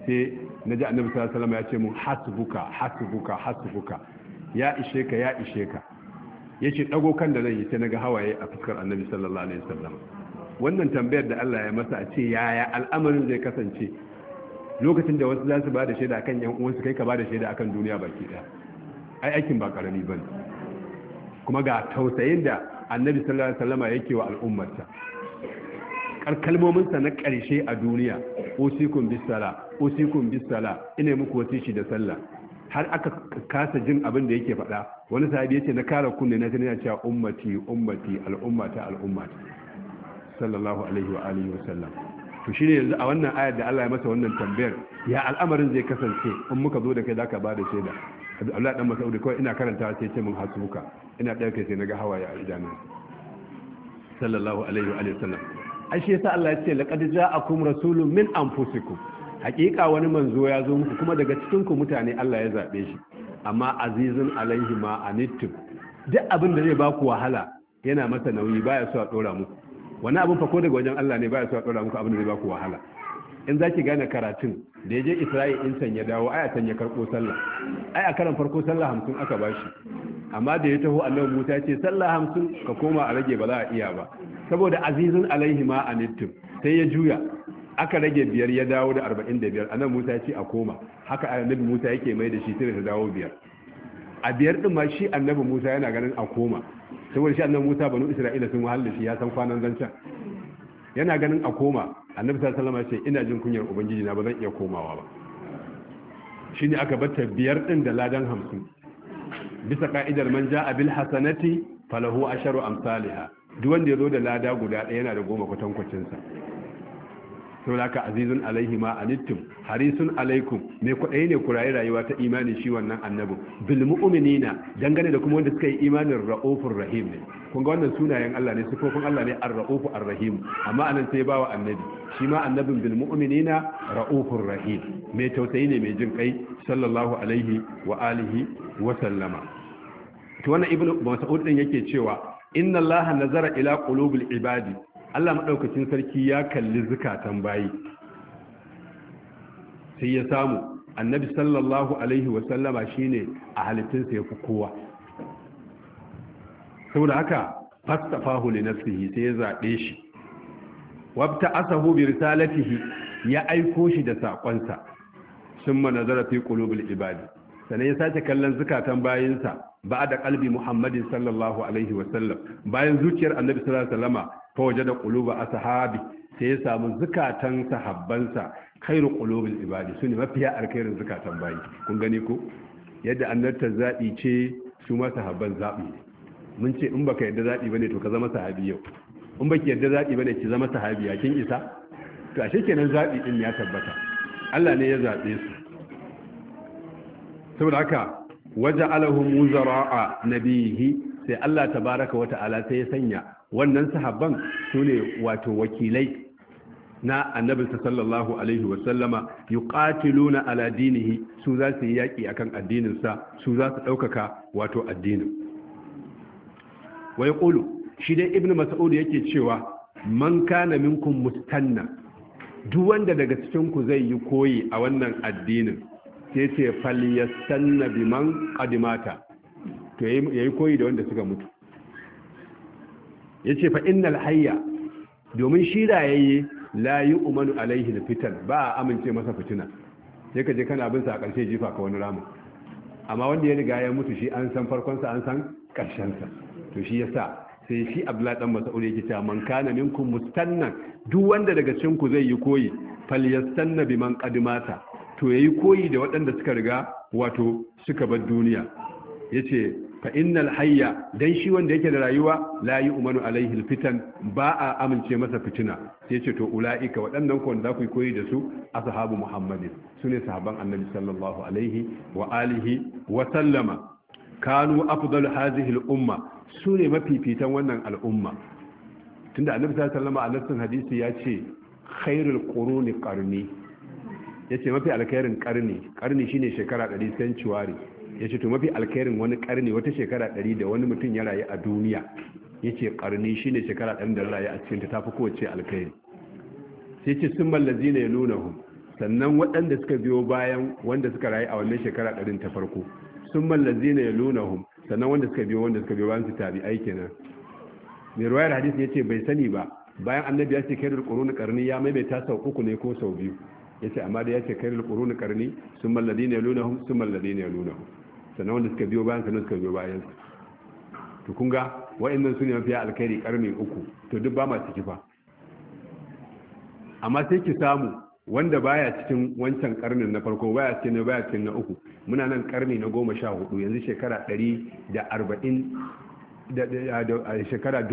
Speaker 1: sai naji annabi sallallahu alaihi wasallam ya ce mun hasbuka hasbuka hasbuka, ya ishe ka ya ishe ka. yace dago kan da zan yi sai naga hawaye a fuskar annabi sallallahu alaihi wasallam. wannan tambayar da Allah ya masa a ce yaya al'amarin zai kasance lokacin da wasu za su ba da shaida akan yan uwansu, kai ka ba da shaida akan duniya baki daya, ai aikin ba karami bane. kuma ga tausayin da annabi sallallahu alaihi wasallam yake wa al'ummarsa, kalmominsa na ƙarshe a duniya, usikum bis sala usikum bis sala, ina muku wasici da sallah. har aka kasa jin abin da yake faɗa, wani sahabi yace na kara kunne na tana cewa ummati ummati al'ummata al'ummata sallallahu alaihi wa alihi wasallam. to shine yanzu a wannan ayar da Allah ya masa wannan tambayar, ya al'amarin zai kasance in muka zo da kai zaka ba da shaida. Allah dan Mas'ud kawai ina karanta sai ce mun hasuka, ina ɗaya kai sai naga hawaye a idanun sallallahu alaihi wa alihi wasallam. ai shi yasa Allah ya ce laqad ja'akum rasulun min anfusikum, hakika wani manzo ya zo muku kuma daga cikin ku mutane Allah ya zabe shi, amma azizun alaihi ma anittum, duk abin da zai ba ku wahala yana masa nauyi, baya so a dora muku wani abin fa ko daga wajen Allah ne, baya so a dora muku abin da zai ba ku wahala. in zaki gane karatun da ya je Isra'il in san ya dawo aya tan ya karbo sallah, ai a karan farko sallah 50 aka bashi, amma da ya taho annabi Musa ya ce sallah 50 ka koma a rage ba za a iya ba, saboda azizun alaihi ma anittum, sai ya juya aka rage 5 ya dawo da 45. annabi Musa ya ce a koma, haka annabi Musa yake mai da shi sai ta dawo 5. a 5 din ma shi annabi Musa yana ganin a koma, saboda shi annabi Musa banu Isra'ila sun wahala shi, ya san kwanan zancan, yana ganin a koma. annabi sallallahu alaihi wasallam ya ce ina jin kunyar ubangiji na, ba zan iya komawa ba. shine aka bata 5 din da ladan 50, bisa ka'idar man ja'a bil hasanati falahu asharu amsalha, duk wanda yazo da lada guda ɗaya yana da 10 kwatankwacin sa. to laka azizun alaihi ma anittum harisun alaikum, me kudai ne ku rayu rayuwa ta imani shi wannan annabi, bil mu'minina dangane da kuma wanda suka yi imanin raufur rahim ne. kun ga wannan sunayen Allah ne, sifofin Allah ne, ar-raufu ar-rahim, amma anan sai bawa annabi, shi ma annabin bil mu'minina raufur rahim, mai tausayi ne mai jin kai sallallahu alaihi wa alihi wa sallama. to wannan ibnu Mas'ud din yake cewa inna Allah nazara ila qulubil ibadi, Allah maɗaukacin sarki ya kalli zukatan bayi, sai ya samu annabi sallallahu alaihi wasallama shine a halittunsa ya fi kowa, saboda haka fastafahu li nafsihi, sai ya zaɓe shi, wabta asahu bi risalatihi, ya aiko shi da saƙonsa, summa nazara fi qulubil ibadi, sannan ya sace kallon zukatan bayinsa ba da qalbi muhammadin sallallahu alaihi wasallam, bayan zuciyar annabi sallallahu alaihi wasallama fa wajada quluba ashabi, sai ya samu zukatan sahabbansa khairu qulubil ibadi, sune mafiya alkhairin zukatan bayi. kun gani ko yadda annabta zabi ce, su ma sahabban zabi ne. mun ce in baka yadda zabi bane to ka zama sahabi yau, in baki yadda zabi bane ki zama sahabiya, kin isa? to ashe kenan zabi din ya tabbata, Allah ne ya zabe su. saboda haka waja'alahum wuzara'a nabihi, sai Allah tabaraka wa ta'ala sai ya sanya wannan sahabban sune wato wakilai na annabi sallallahu alaihi wa sallama, yuqatiluna ala dinihi, su za su yi yaki akan addinin sa, su za su daukaka wato addinin. wa yaqulu, shi dai ibnu mas'ud yake cewa man kana minkum mustanna, duk wanda daga cikin ku zai yi koyi a wannan addinin, sai ce falyastanna biman qadimata, to yayi koyi da wanda suka mutu. yace fa innal hayya, domin shi rayayye la yu'manu alaihi alfitan, ba a amince masa fitina, sai ka je kana bin sa a karshe jifa ka wani ramu. amma wanda ya riga ya mutu shi an san farkon sa, an san karshen sa. to shi yasa sai shi Abdullah dan Mas'ud yake cewa man kana minkum mustannan, duk wanda daga cikin ku zai yi koyi, falyastanna biman qadimata, to yayi koyi da waɗanda suka riga wato suka bar duniya. yace fa innal hayya, dan shi wanda yake da rayuwa la yu'manu alaihi alfitan, ba a amince masa fitina. sai yace to ulaika, waɗannan ko wanda zaku koyi da su, ashabu muhammadin, sune sahaban annabi sallallahu alaihi wa alihi wa sallama, kanu afdal hadhihi al-umma, sune mafifitan wannan al'umma. tunda annabi sallallahu alaihi wa sallam a hadisi yace khairul quruni qarni, yace mafi alkhairin karni shine shekara 100 century. yace to mafi alkhairin wani karni, wata shekara 100 da wani mutum ya rayu a duniya, yace karni shine shekara 100 da rayu a cikin ta tafi kowace alkhairi. sai ce summal ladina yalunahum, sannan waɗanda suka biyo bayan wanda suka rayu a wannan shekara 100 ta farko sun mallazina yalunahum sannan wanda suka biyo bayan su tabi'ai kenan mai ruwayar hadisi yace bai sani ba bayan annabi ya ce kairul quruni qarni ya maimaita sau uku ne ko sau biyu yace amma da yace kairul quruni qarni sun mallazina yalunahum sun mallazina yalunahum sannan wanda suka biyo bayan sannan suka biyo bayan to kun ga wa'annan su ne mafiya alkhairi karni uku to duk ba ma ciki fa amma sai ki samu wanda baya cikin wancan karnin na farko baya cikin na uku muna nan karni na 14 yanzu shekara 140 da shekara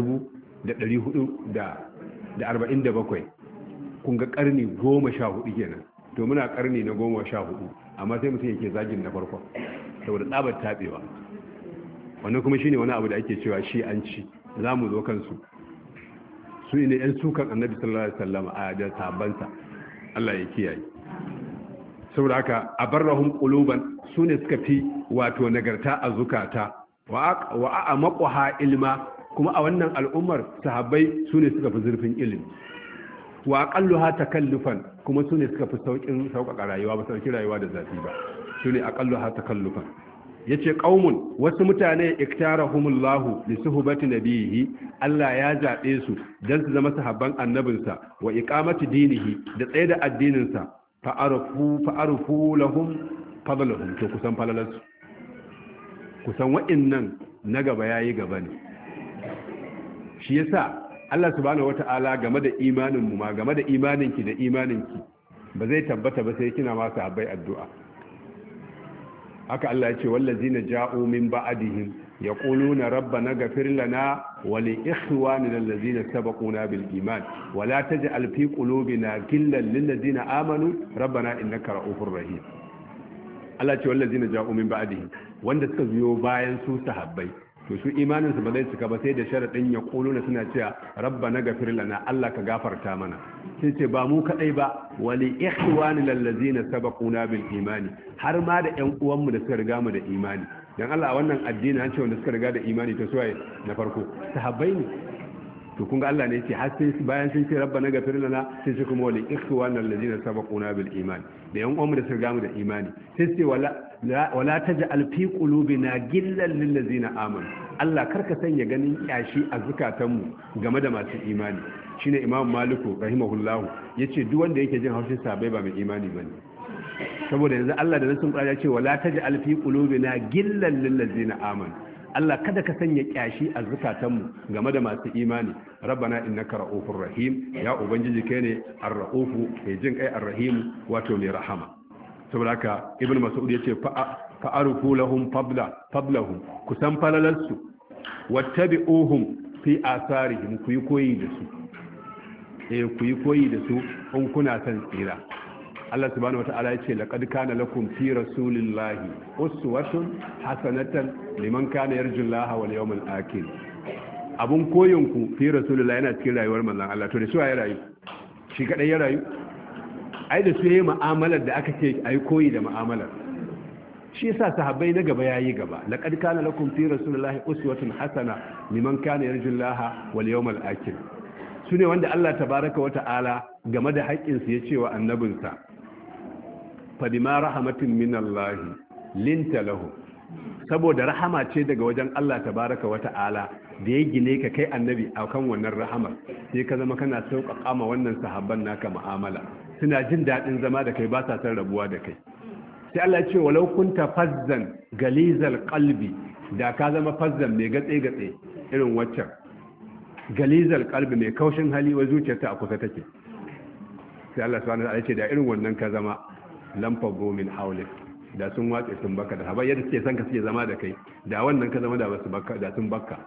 Speaker 1: 1447 kun ga karni 14 kenan to muna karni na 14 amma sai mutum yake zagin na farko saboda tsabar tabewa wannan kuma shine wani abu da ake cewa shi an ci za mu zo kansu su ne yan sukan annabi sallallahu alaihi wasallam a da sahabbansa Allah ya kiyaye saboda haka abarrahum quluban su ne suka fi wato nagarta a zukata wa a'maquha ilma kuma a wannan al'ummar sahabbai su ne suka fi zurfin ilimi wa aqalluha takallufan kuma su ne suka fi sauƙaƙa rayuwa ba sauƙi rayuwa da zafi ba su ne aqalluha takallufan yace qaumun wasu mutane iktarahumullahu li suhbati nabihi Allah ya zabe su dan su zama sahabban annabinsa wa iqamati dinihi da tsaye da addinin sa fa arafu lahum fadlahum to kusan falalansu kusan wa'annan na gaba yayi gaba ne shi yasa Allah subhanahu wata'ala game da imanin mu ma game da imaninki da imaninki ba zai tabbata ba sai kina ma sahabbai addu'a haka Allah ya ce wallazina ja'u min ba'dihim yaquluna rabbana ghfir lana wa li ikhwanina allazina sabaquna bil iman wa la taj'al fi qulubina ghillan lil ladzina amanu rabbana innaka ra'ufur rahim Allah ya ce wallazina ja'u min ba'dihim wanda suka biyo bayan su sahabbai to su imanin su ba zai cika ba sai da sharadin yaquluna suna cewa rabbana ghfir lana Allah ka gafarta mana sai ce ba mu kadai ba wali ikhwanina allazina sabaquna bil imani har ma da ƴan uwanmu da suka riga mu da imani dan Allah a wannan addini an ce wanda suka riga da imani to suwaye na farko sahabbai ne to kun ga Allah ne yake har sai bayan sun ce rabbana ghfir lana sai ce kuma wali ikhwanina allazina sabaquna bil imani da ƴan uwanmu da suka riga mu da imani sai ce wala taj'al fi qulubina gillan lil ladzina amanu Allah karka sanya ganin kyashi a zukatanmu game da masu imani shine Imam Maliku rahimahullahu yace duk wanda yake jin haushin sahabbai ba mai imani bane saboda yanzu Allah da nasun ƙara yace wala taj'al fi qulubina gillan lil ladzina amanu Allah kada ka sanya kyashi a zukatanmu game da masu imani rabbana innaka ra'ufur rahim ya ubangiji kai ne ar-ra'ufu mai jin kai ar-rahim wato mai rahama saboda haka ibn mas'ud yace fa'arufu lahum fablahum kusan falalarsu wattabi'uhum fi asarihim ku yi koyi da su ku yi koyi da su in kuna san tsira Allah subhanahu wata'ala yace laqad kana lakum fi rasulillahi uswatun hasanatan liman kana yarjullaha wal yawmal akhir abun koyin ku fi rasulillahi yana cikin rayuwar manzon Allah to da shi ya rayu shi kadai ya rayu ai da su yayi mu'amalar da aka ce ai koyi da mu'amalar shi yasa sahabbai na gaba yayi gaba laqad kana lakum fi rasulillahi uswatun hasana liman kana yarjullaha wal yawmal akhir sune wanda Allah tabaaraka wa ta'ala game da haƙƙin su yace wa annabinsa fa bima rahmatin minallahi linta lahu saboda rahama ce daga wajen Allah tabaaraka wa ta'ala da ya gine ka kai annabi akan wannan rahamar sai ka zama kana sauƙaƙa ma wannan sahabban naka mu'amala suna jin daɗin zama da kai ba sa san rabuwa da kai sai Allah ya ce walau kunta fazzan galizal qalbi da ka zama fazzan mai gatse gatse irin waccan galizal qalbi mai kaushin hali wa zuciyarta a kusa take sai Allah subhanahu wa ta'ala ya ce da irin wannan ka zama lamfa gomin hawlik da sun watse sun baka da haɓar yadda suke san ka suke zama da kai da wannan ka zama da basu baka da sun baka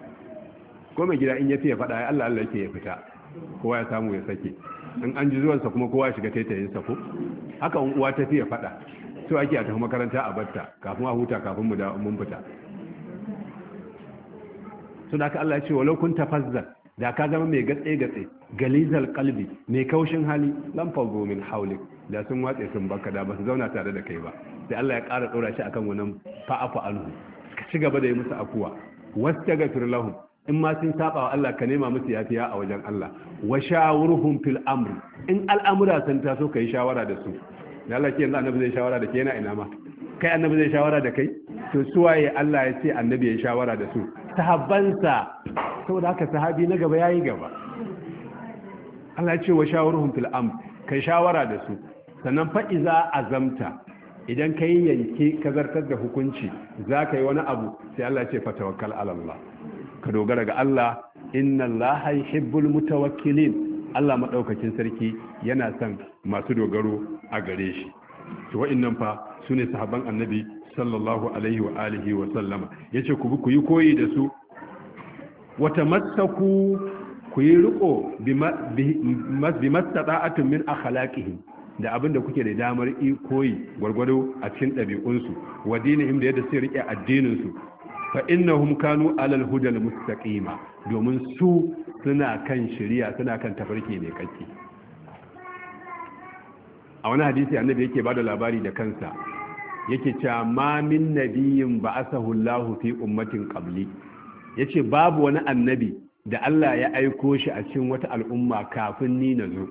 Speaker 1: ko mai gida in ya fiye faɗa ya Allah Allah yake ya fita kowa ya samu ya sake in an ji zuwansa kuma kowa ya shiga taitayin sa ko haka in uwa ta fiye faɗa so ake a tafi makaranta a batta kafin a huta kafin mu da mun fita so da ka Allah ya ce walau kun tafazzal da ka zama mai gatse gatse galizal qalbi mai kaushin hali lam fago min hawlik da sun watse sun baka da ba su zauna tare da kai ba sai Allah ya ƙara ɗora shi akan wannan fa'afu anhu ka ci gaba da yi musu afuwa wastaghfir lahum in ma sun saba wa Allah ka nema musu yafiya a wajen Allah wa shawurhum fil amr in al'amura sun taso kai shawara da su da Allah ke yanzu annabi zai shawara da kai yana ina ma kai annabi zai shawara da kai to suwaye Allah ya ce annabi ya shawara da su sahabbansa saboda haka sahabi na gaba yayi gaba Allah ya ce wa shawurhum fil amr kai shawara da su sannan fa iza azamta idan kai yanke ka zartar da hukunci za ka yi wani abu sai Allah ya ce fa tawakkal ala Allah ka dogara ga Allah inna Allaha yuhibbul mutawakkilin Allah madaukakin sarki yana son masu dogaro a gare shi to wa'annan fa sune sahabban annabi sallallahu alaihi wa alihi wa sallama yace ku yi koyi da su wa tamassaku ku yi riko bi mastata'atun min akhlaqihim da abinda kuke da damar koyi gwargwado a cikin ɗabi'unsu wa dinihim da yadda suke rike addinin su fa innahum kanu alal hudal mustaqima domin su suna kan shari'a suna kan tafarki ne kake a wani hadisi annabi yake bada labari da kansa yake cewa ma min nabiyyin ba'athahu Allahu fi ummatin qabli yace babu wani annabi da Allah ya aiko shi a cikin wata al'umma kafin ni nazo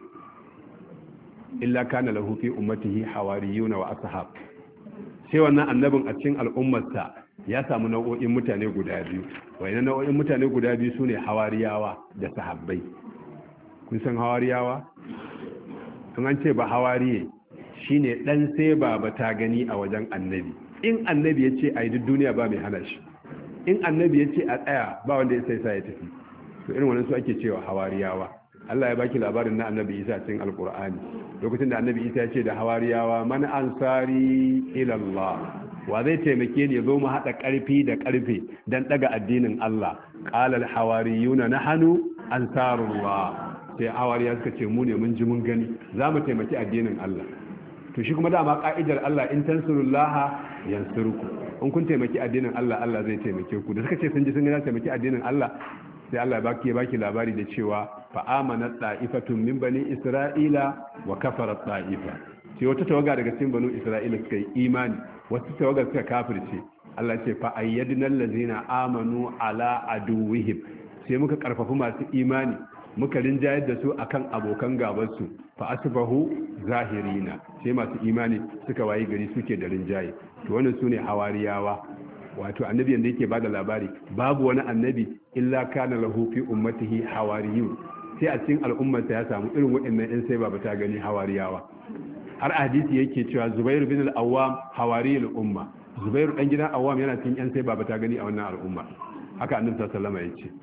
Speaker 1: illa kana lahu fi ummatihi hawariyuna wa ashab sai wannan annabin a cikin al'ummarsa ya samu nau'o'in mutane guda biyu wayannan nau'o'in mutane guda biyu sune hawariyawa da sahabbai kun san hawariyawa an ce ba hawariye shine dan sai baba ta gani a wajen annabi in annabi ya ce ai duk duniya ba mai hana shi in annabi ya ce a tsaya ba wanda ya sai ya tafi to irin wannan su ake cewa hawariyawa Allah ya baki labarin na annabi Isa cikin alkur'ani lokacin da annabi Isa ya ce da hawariyawa man ansari ila Allah wa zai taimake ni ya zo mu haɗa ƙarfi da ƙarfe don ɗaga addinin Allah ƙalal hawariyuna nahanu ansarullah sai hawariya suka ce mu ne mun ji mun gani za mu taimaki addinin Allah to shi kuma dama ka'idar Allah in tansurullaha yansurku in kun taimaki addinin Allah Allah zai taimake ku da suka ce sun ji sun ga taimaki addinin Allah sai Allah ya baki labari da cewa fa amana ta'ifatun min bani isra'ila wa kafara ta'ifa sai wata tawaga daga cikin banu isra'ila suka yi imani wasu tawaga suka kafirce Allah ce fa ayyadna allazina amanu ala aduwwihim sai muka karfafi masu imani muka rinjayar da su akan abokan gaban su fa asbahu zahirina sai masu imani suka wayi gari suke da rinjaye to wannan sune hawariyawa wato annabi yanda yake bada labari babu wani annabi illa kana lahu fi ummatihi hawariyun sai a cikin al'ummarsa ya samu irin waɗannan ɗan sai ba ta gani hawariyawa har hadisi yake cewa Zubair bin al-Awwam hawariyul umma Zubair dan gidan Awwam yana cikin ɗan sai ba ta gani a wannan al'umma haka annabi sallallahu alaihi wasallam ya ce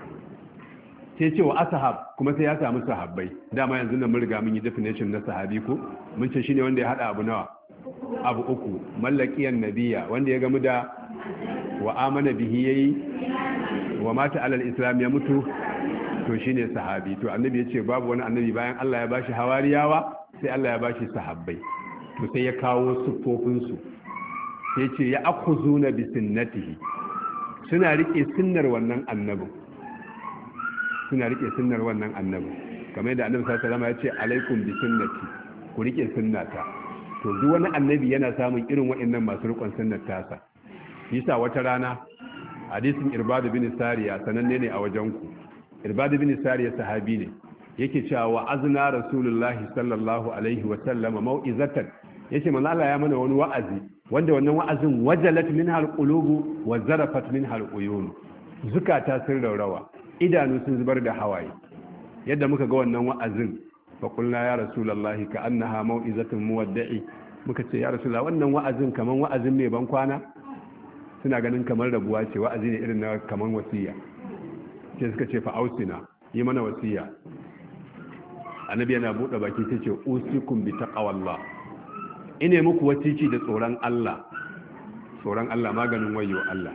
Speaker 1: sai ce wa ashab kuma sai ya samu sahabbai dama yanzu nan mun riga mun yi definition na sahabi ko mun ce shine wanda ya hada abu nawa abu uku mallakiyan nabiya wanda ya gamu da wa amana bihi yayi wa mata alal islam ya mutu to shine sahabi to annabi ya ce babu wani annabi bayan Allah ya bashi hawariyawa sai Allah ya bashi sahabbai to sai ya kawo siffofin su sai ce ya akhuzuna bi sunnatihi suna rike sunnar wannan annabi suna rike sunnar wannan annabi kamar yadda annabi sallallahu alaihi wasallam ya ce alaikum bi sunnati ku rike sunnata to duk wani annabi yana samun irin waɗannan masu rikon sunnar tasa yasa wata rana hadisin irbad bin sariya sananne ne a wajen ku irbad bin sariya sahabi ne yake cewa wa azna rasulullahi sallallahu alaihi wa sallam mau'izatan yace manzo Allah ya mana wani wa'azi wanda wannan wa'azin wajalat minha alqulubu wa zarafat minha aluyun zukata sun raurawa idanu sun zubar da hawaye yadda muka ga wannan wa'azin fa qulna ya rasulullahi ka annaha mau'izatun muwaddi'i muka ce ya rasulullah wannan wa'azin kaman wa'azin mai ban kwana suna ganin kamar rabuwa ce wa'azi ne irin na kaman wasiya sai suka ce fa ausina yi mana wasiya annabi yana bude baki sai ce usikum bi taqwallah ine muku wasici da tsoron Allah maganin wayo Allah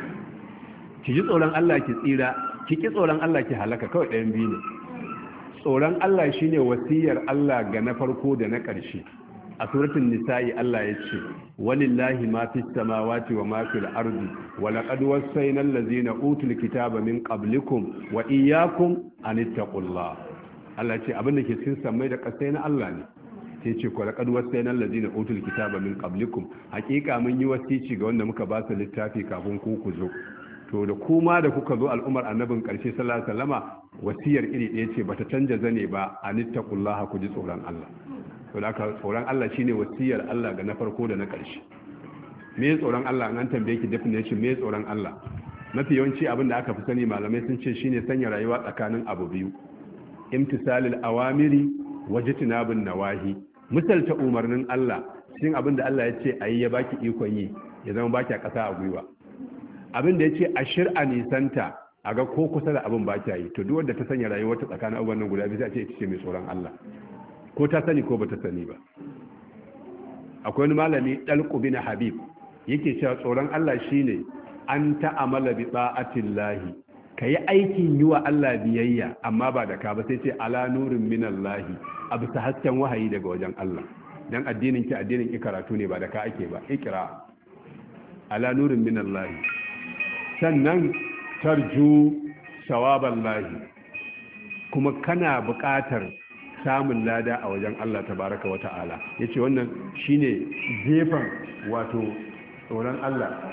Speaker 1: ki ji tsoron Allah ki tsira ki ki tsoron Allah ki halaka kawai ɗayan biyu ne tsoron Allah shine wasiyar Allah ga na farko da na ƙarshe a suratul nisa'i Allah ya ce walillahi ma fis samawati wa ma fil ardi wa laqad wassayna allazina utul kitaba min qablikum wa iyyakum an ittaqullah Allah ce abin da ke cikin samai da ƙasai na Allah ne sai ce ko laqad wassayna allazina utul kitaba min qablikum hakika mun yi wasici ga wanda muka ba su littafi kafin ku zo to da kuma da kuka zo al'ummar annabin karshe sallallahu alaihi wasallama wasiyar iri ɗaya ce bata canja zane ba anittaqullaha ku ji tsoron Allah. to da aka tsoron Allah shine wasiyar Allah ga na farko da na karshe. me tsoron Allah an tambaye ki definition me tsoron Allah? mafi yawanci abin da aka fi sani malamai sun ce shine sanya rayuwa tsakanin abu biyu, imtisalil awamiri wajtinabun nawahi, misalta umarnin Allah cikin abin da Allah ya ce ayi ya baki ikon yi ya zama baki a ƙasa a gwiwa, abin da ya ce a shir'a nisanta a ga ko kusa da abin baki yi. To duk wanda ta sanya rayuwar ta tsakanin abubuwan nan guda biyu sai a ce ita ce mai tsoron Allah, ko ta sani ko bata sani ba. akwai wani malami Dalqu bin Habib yake cewa tsoron Allah shine an ta'amala bi ta'atillahi, kayi aikin yi wa Allah biyayya amma ba da ka ba, sai ce ala nurin minallahi, a bisa hasken wahayi daga wajen Allah. dan addinin ki karatu ne ba da ka ake ba, ikra ala nurin minallahi. sannan tarju sawaballahi, kuma kana buƙatar samun lada a wajen Allah tabaraka wa ta'ala. yace wannan shine gefen wato tsoron Allah,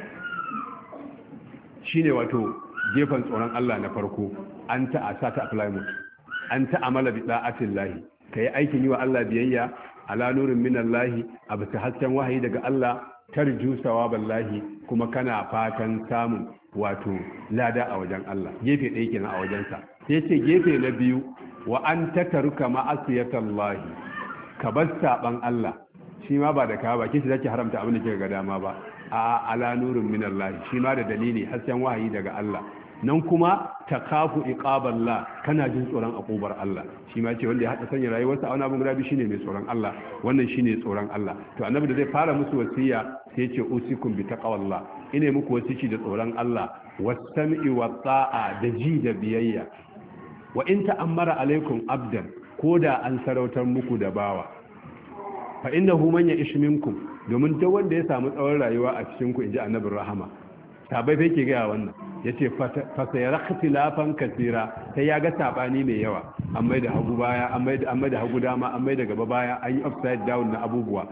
Speaker 1: shine wato gefen tsoron Allah na farko. an ta asata applyment an ta amala bi da'atillahi, kai aikin yi wa Allah biyayya ala nurin minallahi, a bisa hasken wahayi daga Allah. tarju sawaballahi, kuma kana fatan samun wato lada a wajen Allah. gefe ɗaya kenan a wajensa. sai ce gefe na biyu wa an tataruka ma'asiyatallahi, ka bar saban Allah. shi ma ba da ka ba kishi zaki haramta abin da kika ga dama ba, a ala nurin minallahi, shi ma da dalili hasken wahayi daga Allah. nan kuma takafu iqaballah, kana jin tsoron akubar Allah. shi ma ce wanda ya hada sanya rayuwarsa a wani abin guda biyu shine mai tsoron Allah. wannan shine tsoron Allah. to annabi da zai fara musu wasiya sai ya ce usikum bi taqwallah, ine muku wasici da tsoron Allah, was-sam'i wat-ta'a, da ji da biyayya. wa in ta'ammara alaikum abdan, koda an sarautar muku da bawa, fa innahu man ya'ish minkum, domin duk wanda ya samu tsawon rayuwa a cikin ku, inji annabin rahama. sabai fa yake gaya wannan, yace fa sayara ikhtilafan kaseera, sai ya ga sabani mai yawa, amma da hagu baya, amma da hagu dama, amma da gaba baya, an yi upside down na abubuwa.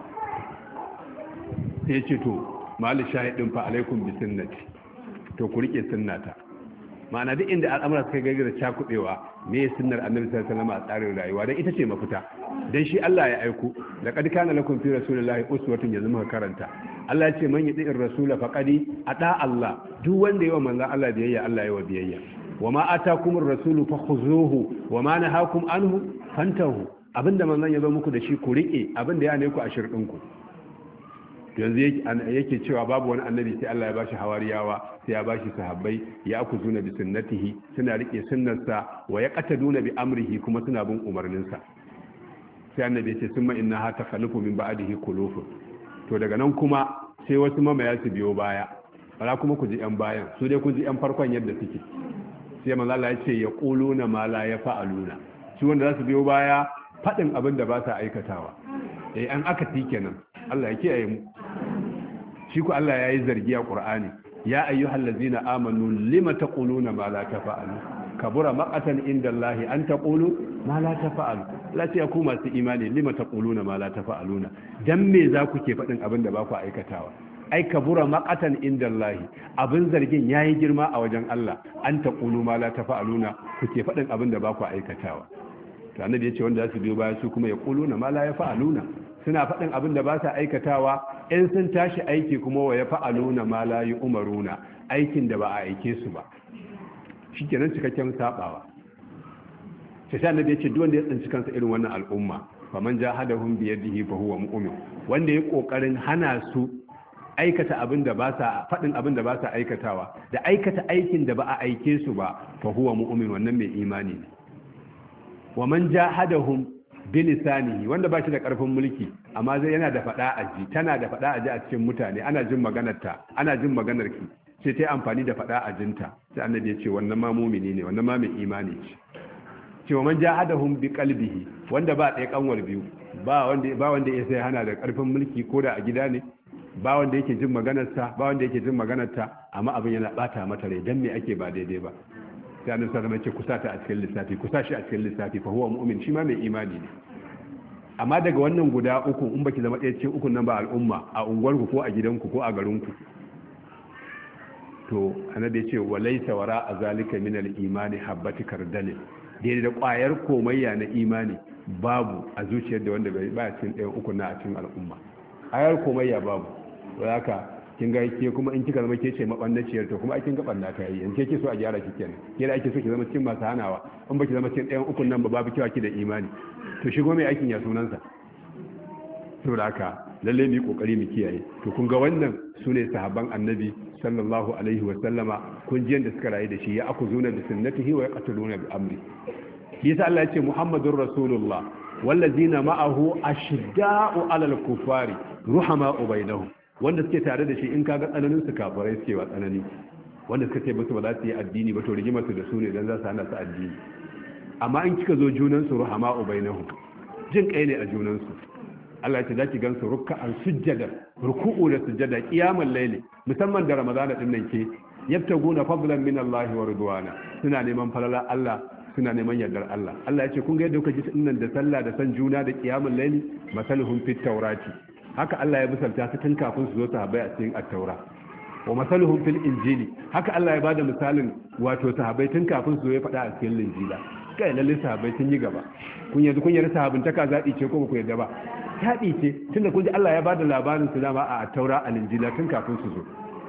Speaker 1: sai yace to mal shahidin fa alaikum bi sunnati, to ku rike sunnata. ma'ana duk inda al'amura suka gaggara cakubewa, me sunnar annabi sallallahu alaihi wasallam a tsarin rayuwa, dan ita ce mafita. dan shi Allah ya aiko, laqad kana lakum fi rasulillahi uswatun, yanzu muka karanta. Allah ya ce man yuti'ir rasula faqadi ata Allah, duk wanda yayi wa manzon Allah biyayya, Allah yayi wa biyayya. wa ma atakumur rasulu fakhuzuhu wa ma nahakum anhu fantahu, abinda manzon ya zo muku da shi ku rike, abinda ya ne ku a shirdin ku. yanzu yake cewa babu wani annabi sai Allah ya bashi hawariyawa, sai ya bashi sahabbai, ya akuzuna bi sunnatihi, suna rike sunnarsa, wa yaqtaduna bi amrihi, kuma suna bin umarninsa. sai annabi ya ce summa innaha takhalufu min ba'dihi khulufun, to daga nan kuma sai wasu mamaya su biyo baya. bara kuma ku ji yan bayan, su dai kun ji yan farkon yadda suke. sai manzo Allah ya ce yaquluna ma la yafa'aluna, su wanda za su biyo baya fadin abin da ba sa aikatawa. an aka kenan, Allah ya kiyaye mu. shi ku Allah ya yi zargi a Qur'ani, ya ayyuhal ladzina amanu lima taquluna ma la tafa'alu, kabura maqatan indallahi an taqulu ma la tafa'alu. la ce ku masu imani, lima taquluna ma la tafa'aluna, dan me za ku ke faɗin abin da ba ku aikatawa? ai kabura maqatan indallahi, abin zargin yayi girma a wajen Allah, an taqulu ma la tafa'aluna, ku ke faɗin abin da ba ku aikatawa. to annabi ya ce wanda za su biyo baya su kuma ya quluna ma la yafa'aluna, suna faɗin abin da ba sa aikatawa. in sun tashi aiki kuma wa ya fa'aluna ma la yu'maruna, aikin da ba a aike su ba. shikenan cikakken sabawa. sai annabi ya ce duk wanda ya tsinci kansa irin wannan al'umma, faman jahadahum bi yadihi fa huwa mu'min, wanda ya kokarin hana su aikata abin da ba sa faɗin abin da ba sa aikatawa, da aikata aikin da ba a aike su ba, fa huwa mu'min, wannan mai imani ne. wa man jahadahum bilisanihi, wanda ba shi da karfin mulki amma zai yana da fada aji, tana da fada aji a cikin mutane, ana jin maganarta, ana jin maganar ki, sai ta yi amfani da fada ajinta. sai annabi ya ce wannan ma mumini ne, wannan ma mai imani ce. cewa man jahadahum bi qalbihi, wanda ba ɗaya kanwar biyu, ba wanda ya sai hana da karfin mulki ko da a gida ne, ba wanda yake jin maganarsa, ba wanda yake jin maganarta, amma abin yana bata mata rai, dan me ake ba daidai ba. sai annabi sallallahu alaihi wasallam ya ce kusa ta a cikin lissafi, kusa shi a cikin lissafi, fa huwa mu'min, shi ma mai imani ne. amma daga wannan guda uku, in baki zama ɗaya cikin ukun nan ba al'umma, a unguwarku ko a gidanku ko a garinku, to annabi ya ce walaysa wara azalika min al-imani habati kardal daidai da kwayar komayya na imani babu a zuciyar da wanda bai ba cikin ɗayan uku na a cikin al'umma ayar komayya babu haka kin ga ke kuma in kika zama ke ce mabannaciyar to kuma kin ga banna ta yi in ke so a gyara ki kenan ke da ake so ki zama cikin masu hanawa in baki zama cikin ɗayan ukun nan ba babu kiwa ki da imani to shigo mai aikin ya sunansa saboda haka lalle mu yi kokari mu kiyaye to kun ga wannan sune sahabban annabi sallallahu alaihi wa sallama kun ji yanda suka rayu da shi ya akuzuna bi sunnatihi wa yaqtuluna bi amri yasa Allah ya ce muhammadur rasulullah wallazina ma'ahu ashidda'u 'alal kufari ruhama'u bainahum wanda suke tare da shi in kaga tsananin su kafirai suke wa tsanani wanda suka ce musu ba za su yi addini ba to rigimar su da su ne dan za su hana su addini amma in kika zo junan su ruhama'u bainahum jin kai ne a junan su Allah ya ce zaki gansu ruk'an sujjada ruku'u da sujjada qiyamul layli musamman da ramadana din nan ke yabtaguna fadlan min Allah wa ridwana suna neman falala Allah suna neman yardar Allah Allah ya ce kun ga yadda kuka ji dinnan da sallah da san juna da qiyamul layli masaluhum fit tawrati haka Allah ya misalta su tun kafin su zo sahabbai a cikin at-taura wa masaluhum fil injili haka Allah ya bada misalin wato sahabbai tun kafin su zo ya faɗa a cikin injila kai lalle sahabbai sun yi gaba kun yarda sahabbin ta ka zaɗi ce ko ba ku yarda ba taɗi ce tunda kun ji Allah ya bada labarin su dama a taura a injila tun kafin su zo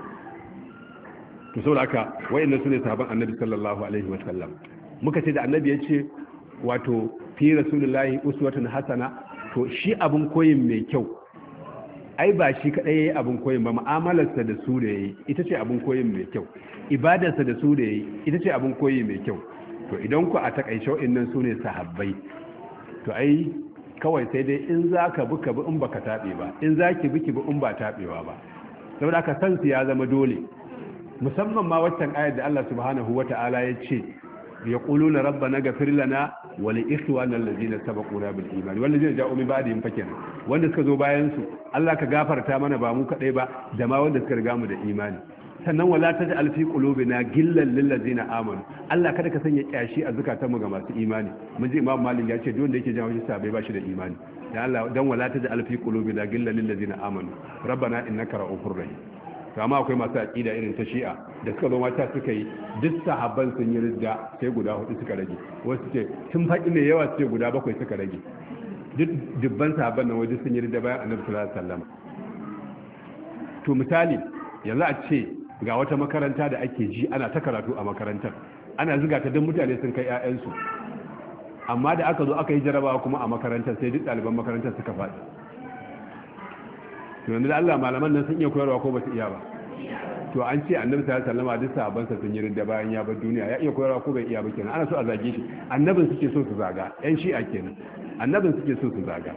Speaker 1: to saboda haka wayannan sune sahabban annabi sallallahu alaihi wasallam muka ce da annabi ya ce wato fi rasulullahi uswatun hasana to shi abun koyin mai kyau ai ba shi kadai yayi abun koyin ba mu'amalarsa da su da yayi ita ce abun koyin mai kyau ibadarsa da su da yayi ita ce abun koyi mai kyau to idan ku a takaice wa'annan sune sahabbai to ai kawai sai dai in zaka bi ka bi in baka tabe ba in zaki bi ki bi in ba tabewa ba saboda ka san su ya zama dole musamman ma waccan ayar da Allah subhanahu wata'ala ya ce yaquluna rabbana ghfir lana wa li ikhwana allazina sabaquna bil iman wal ladina ja'u min ba'dihim fakana wanda suka zo bayan su Allah ka gafarta mana ba mu kadai ba da ma wanda suka riga mu da imani sannan wala taj'al fi qulubina gillan lil ladina amanu Allah kada ka sanya kyashi a zukatanmu ga masu imani mun ji Imam Malik ya ce duk wanda yake jawo shi sabai ba shi da imani dan Allah dan wala taj'al fi qulubina gillan lil ladina amanu rabbana innaka ra'ufur rahim to amma akwai masu aqida irin ta Shi'a da suka zo mata suka yi duk sahabban sun yi ridda sai guda 4 suka rage wasu ce tun faɗi ne yawa sai guda 7 suka rage duk dubban sahabban nan wajen sun yi ridda bayan Annabi sallallahu alaihi wasallam to misali yanzu a ce ga wata makaranta da ake ji ana ta karatu a makarantar ana zuga ta don mutane sun kai 'ya'yansu amma da aka zo aka yi jarabawa kuma a makarantar sai duk ɗaliban makarantar suka faɗi to yanzu da Allah malaman nan sun iya koyarwa ko ba su iya ba to an ce annabi sallallahu alaihi wasallam duk sahabbansa sun yi ridda bayan ya bar duniya ya iya koyarwa ko bai iya ba kenan ana so a zage shi annabin suke so su zaga yan shi'a kenan annabin suke so su zaga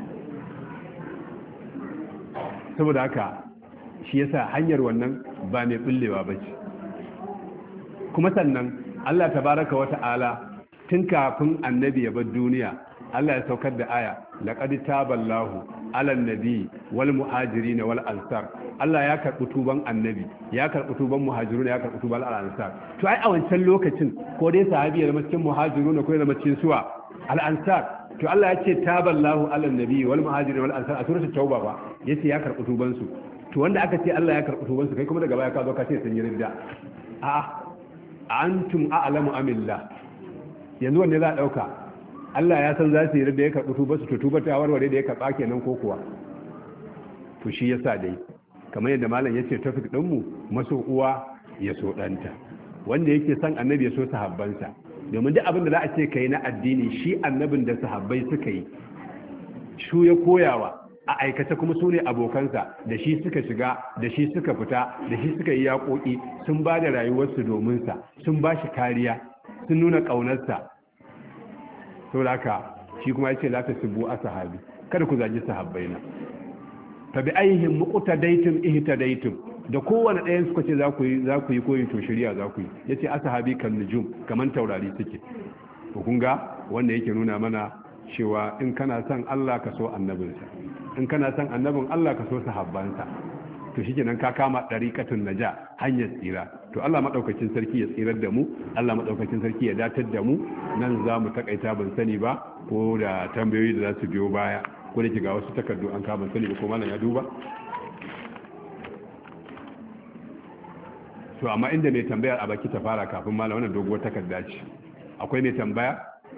Speaker 1: saboda haka shi yasa hanyar wannan ba mai bullewa ba ce kuma sannan Allah tabaraka wa ta'ala tun kafin annabi ya bar duniya Allah ya saukar da aya laqad taballahu ala nabi wal muhajirin wal ansar Allah ya karbi tuban annabi ya karbi tuban muhajirun ya karbi tuban al ansar to ai a wancan lokacin ko dai sahabi ya zama cikin muhajirun ko ya zama cikin suwa al ansar to Allah ya ce taballahu ala nabi wal muhajirin wal ansar a suratul tauba ba yace ya karbi tuban su to wanda aka ce Allah ya karbi tuban su kai kuma daga baya ka zo ka ce sun yi ridda a antum a'lamu amillah yanzu wanne za a dauka Allah ya san za su yi da ya karɓi tuba su tuba ta warware da ya karɓa kenan ko kuwa to shi yasa dai kamar yadda malam yace tafik din mu maso uwa ya so danta wanda yake son annabi ya so sahabbansa domin duk abin da za a ce kai na addini shi annabin da sahabbai suka yi shu ya koyawa a aikace kuma su ne abokansa da shi suka shiga da shi suka fita da shi suka yi yaƙoƙi sun ba da rayuwarsu domin sa sun ba shi kariya sun nuna ƙaunarsa saboda haka shi kuma ya ce la ta subu a sahabi kada ku zagi sahabbai na fa bi aihim muqtadaitum ihtadaitum da kowane ɗayan suka ce za ku yi koyi to shari'a za ku yi yace ashabi kan nujum kaman taurari suke to kun ga wanda yake nuna mana cewa in kana son Allah ka so annabinsa in kana son annabin Allah ka so sahabbansa to shikenan ka kama dariqatun naja hanyar tsira to Allah madaukakin sarki ya tsirar da mu Allah madaukakin sarki ya datar da mu nan za mu takaita ban sani ba ko da tambayoyi da za su biyo baya ko da ga wasu takardu an kama sani ba ko malam ya duba to amma inda mai tambayar a baki ta fara kafin malam, wannan doguwar takarda ce. Akwai mai tambaya?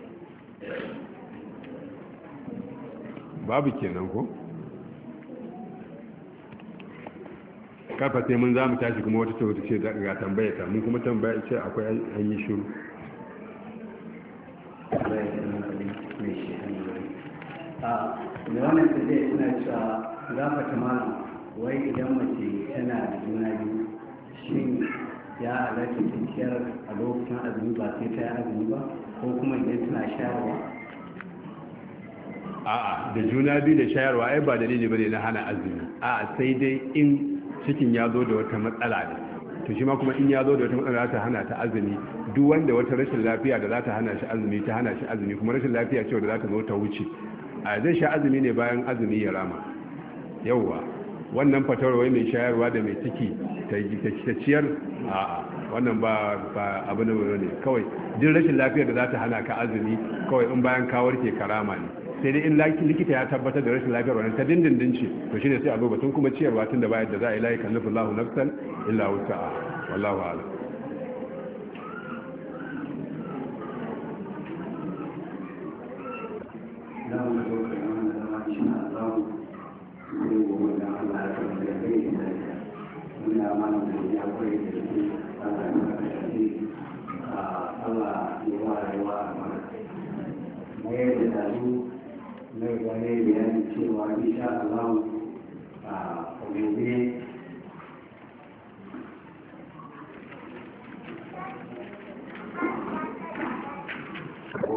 Speaker 1: Babu kenan ko? Karfa sai mun za mu tashi kuma wata ce ga tambaya ta, mun kuma tambaya ce akwai an yi shiru.
Speaker 2: da wannan tafiya suna cewa gafata malam, wai idan mace tana da juna biyu shin ya halatta cikiyar a lokacin azumi ba sai ta yi azumi ba, ko kuma idan tana shayarwa?
Speaker 1: A'a, da juna biyu da shayarwa ai ba dalili bane na hana azumi. A'a, sai dai in cikin ya zo da wata matsala ne, to shi ma kuma in ya zo da wata matsala ta hana ta azumi. Duk wanda wata rashin lafiya da za ta hana shi azumi ta hana shi azumi, kuma rashin lafiya ce da za ta zo ta wuce, a zai sha azumi ne bayan azumi ya rama. Yauwa, wannan fatawar mai shayarwa da mai ciki ta ciyar, a'a, wannan ba abu ne kawai. Duk rashin lafiyar da za ta hana ka azumi kawai in bayan ka warke karama ne, sai dai in likita ya tabbatar da rashin lafiyar wannan ta dindindin ce, to shine sai a zo batun kuma ciyarwa, tun da bayar da za a yi layi kallifu Allahu nafsan illa wusa'a. Wallahu a'lam.
Speaker 2: mai da dazu mai gane bayanin cewa insha Allah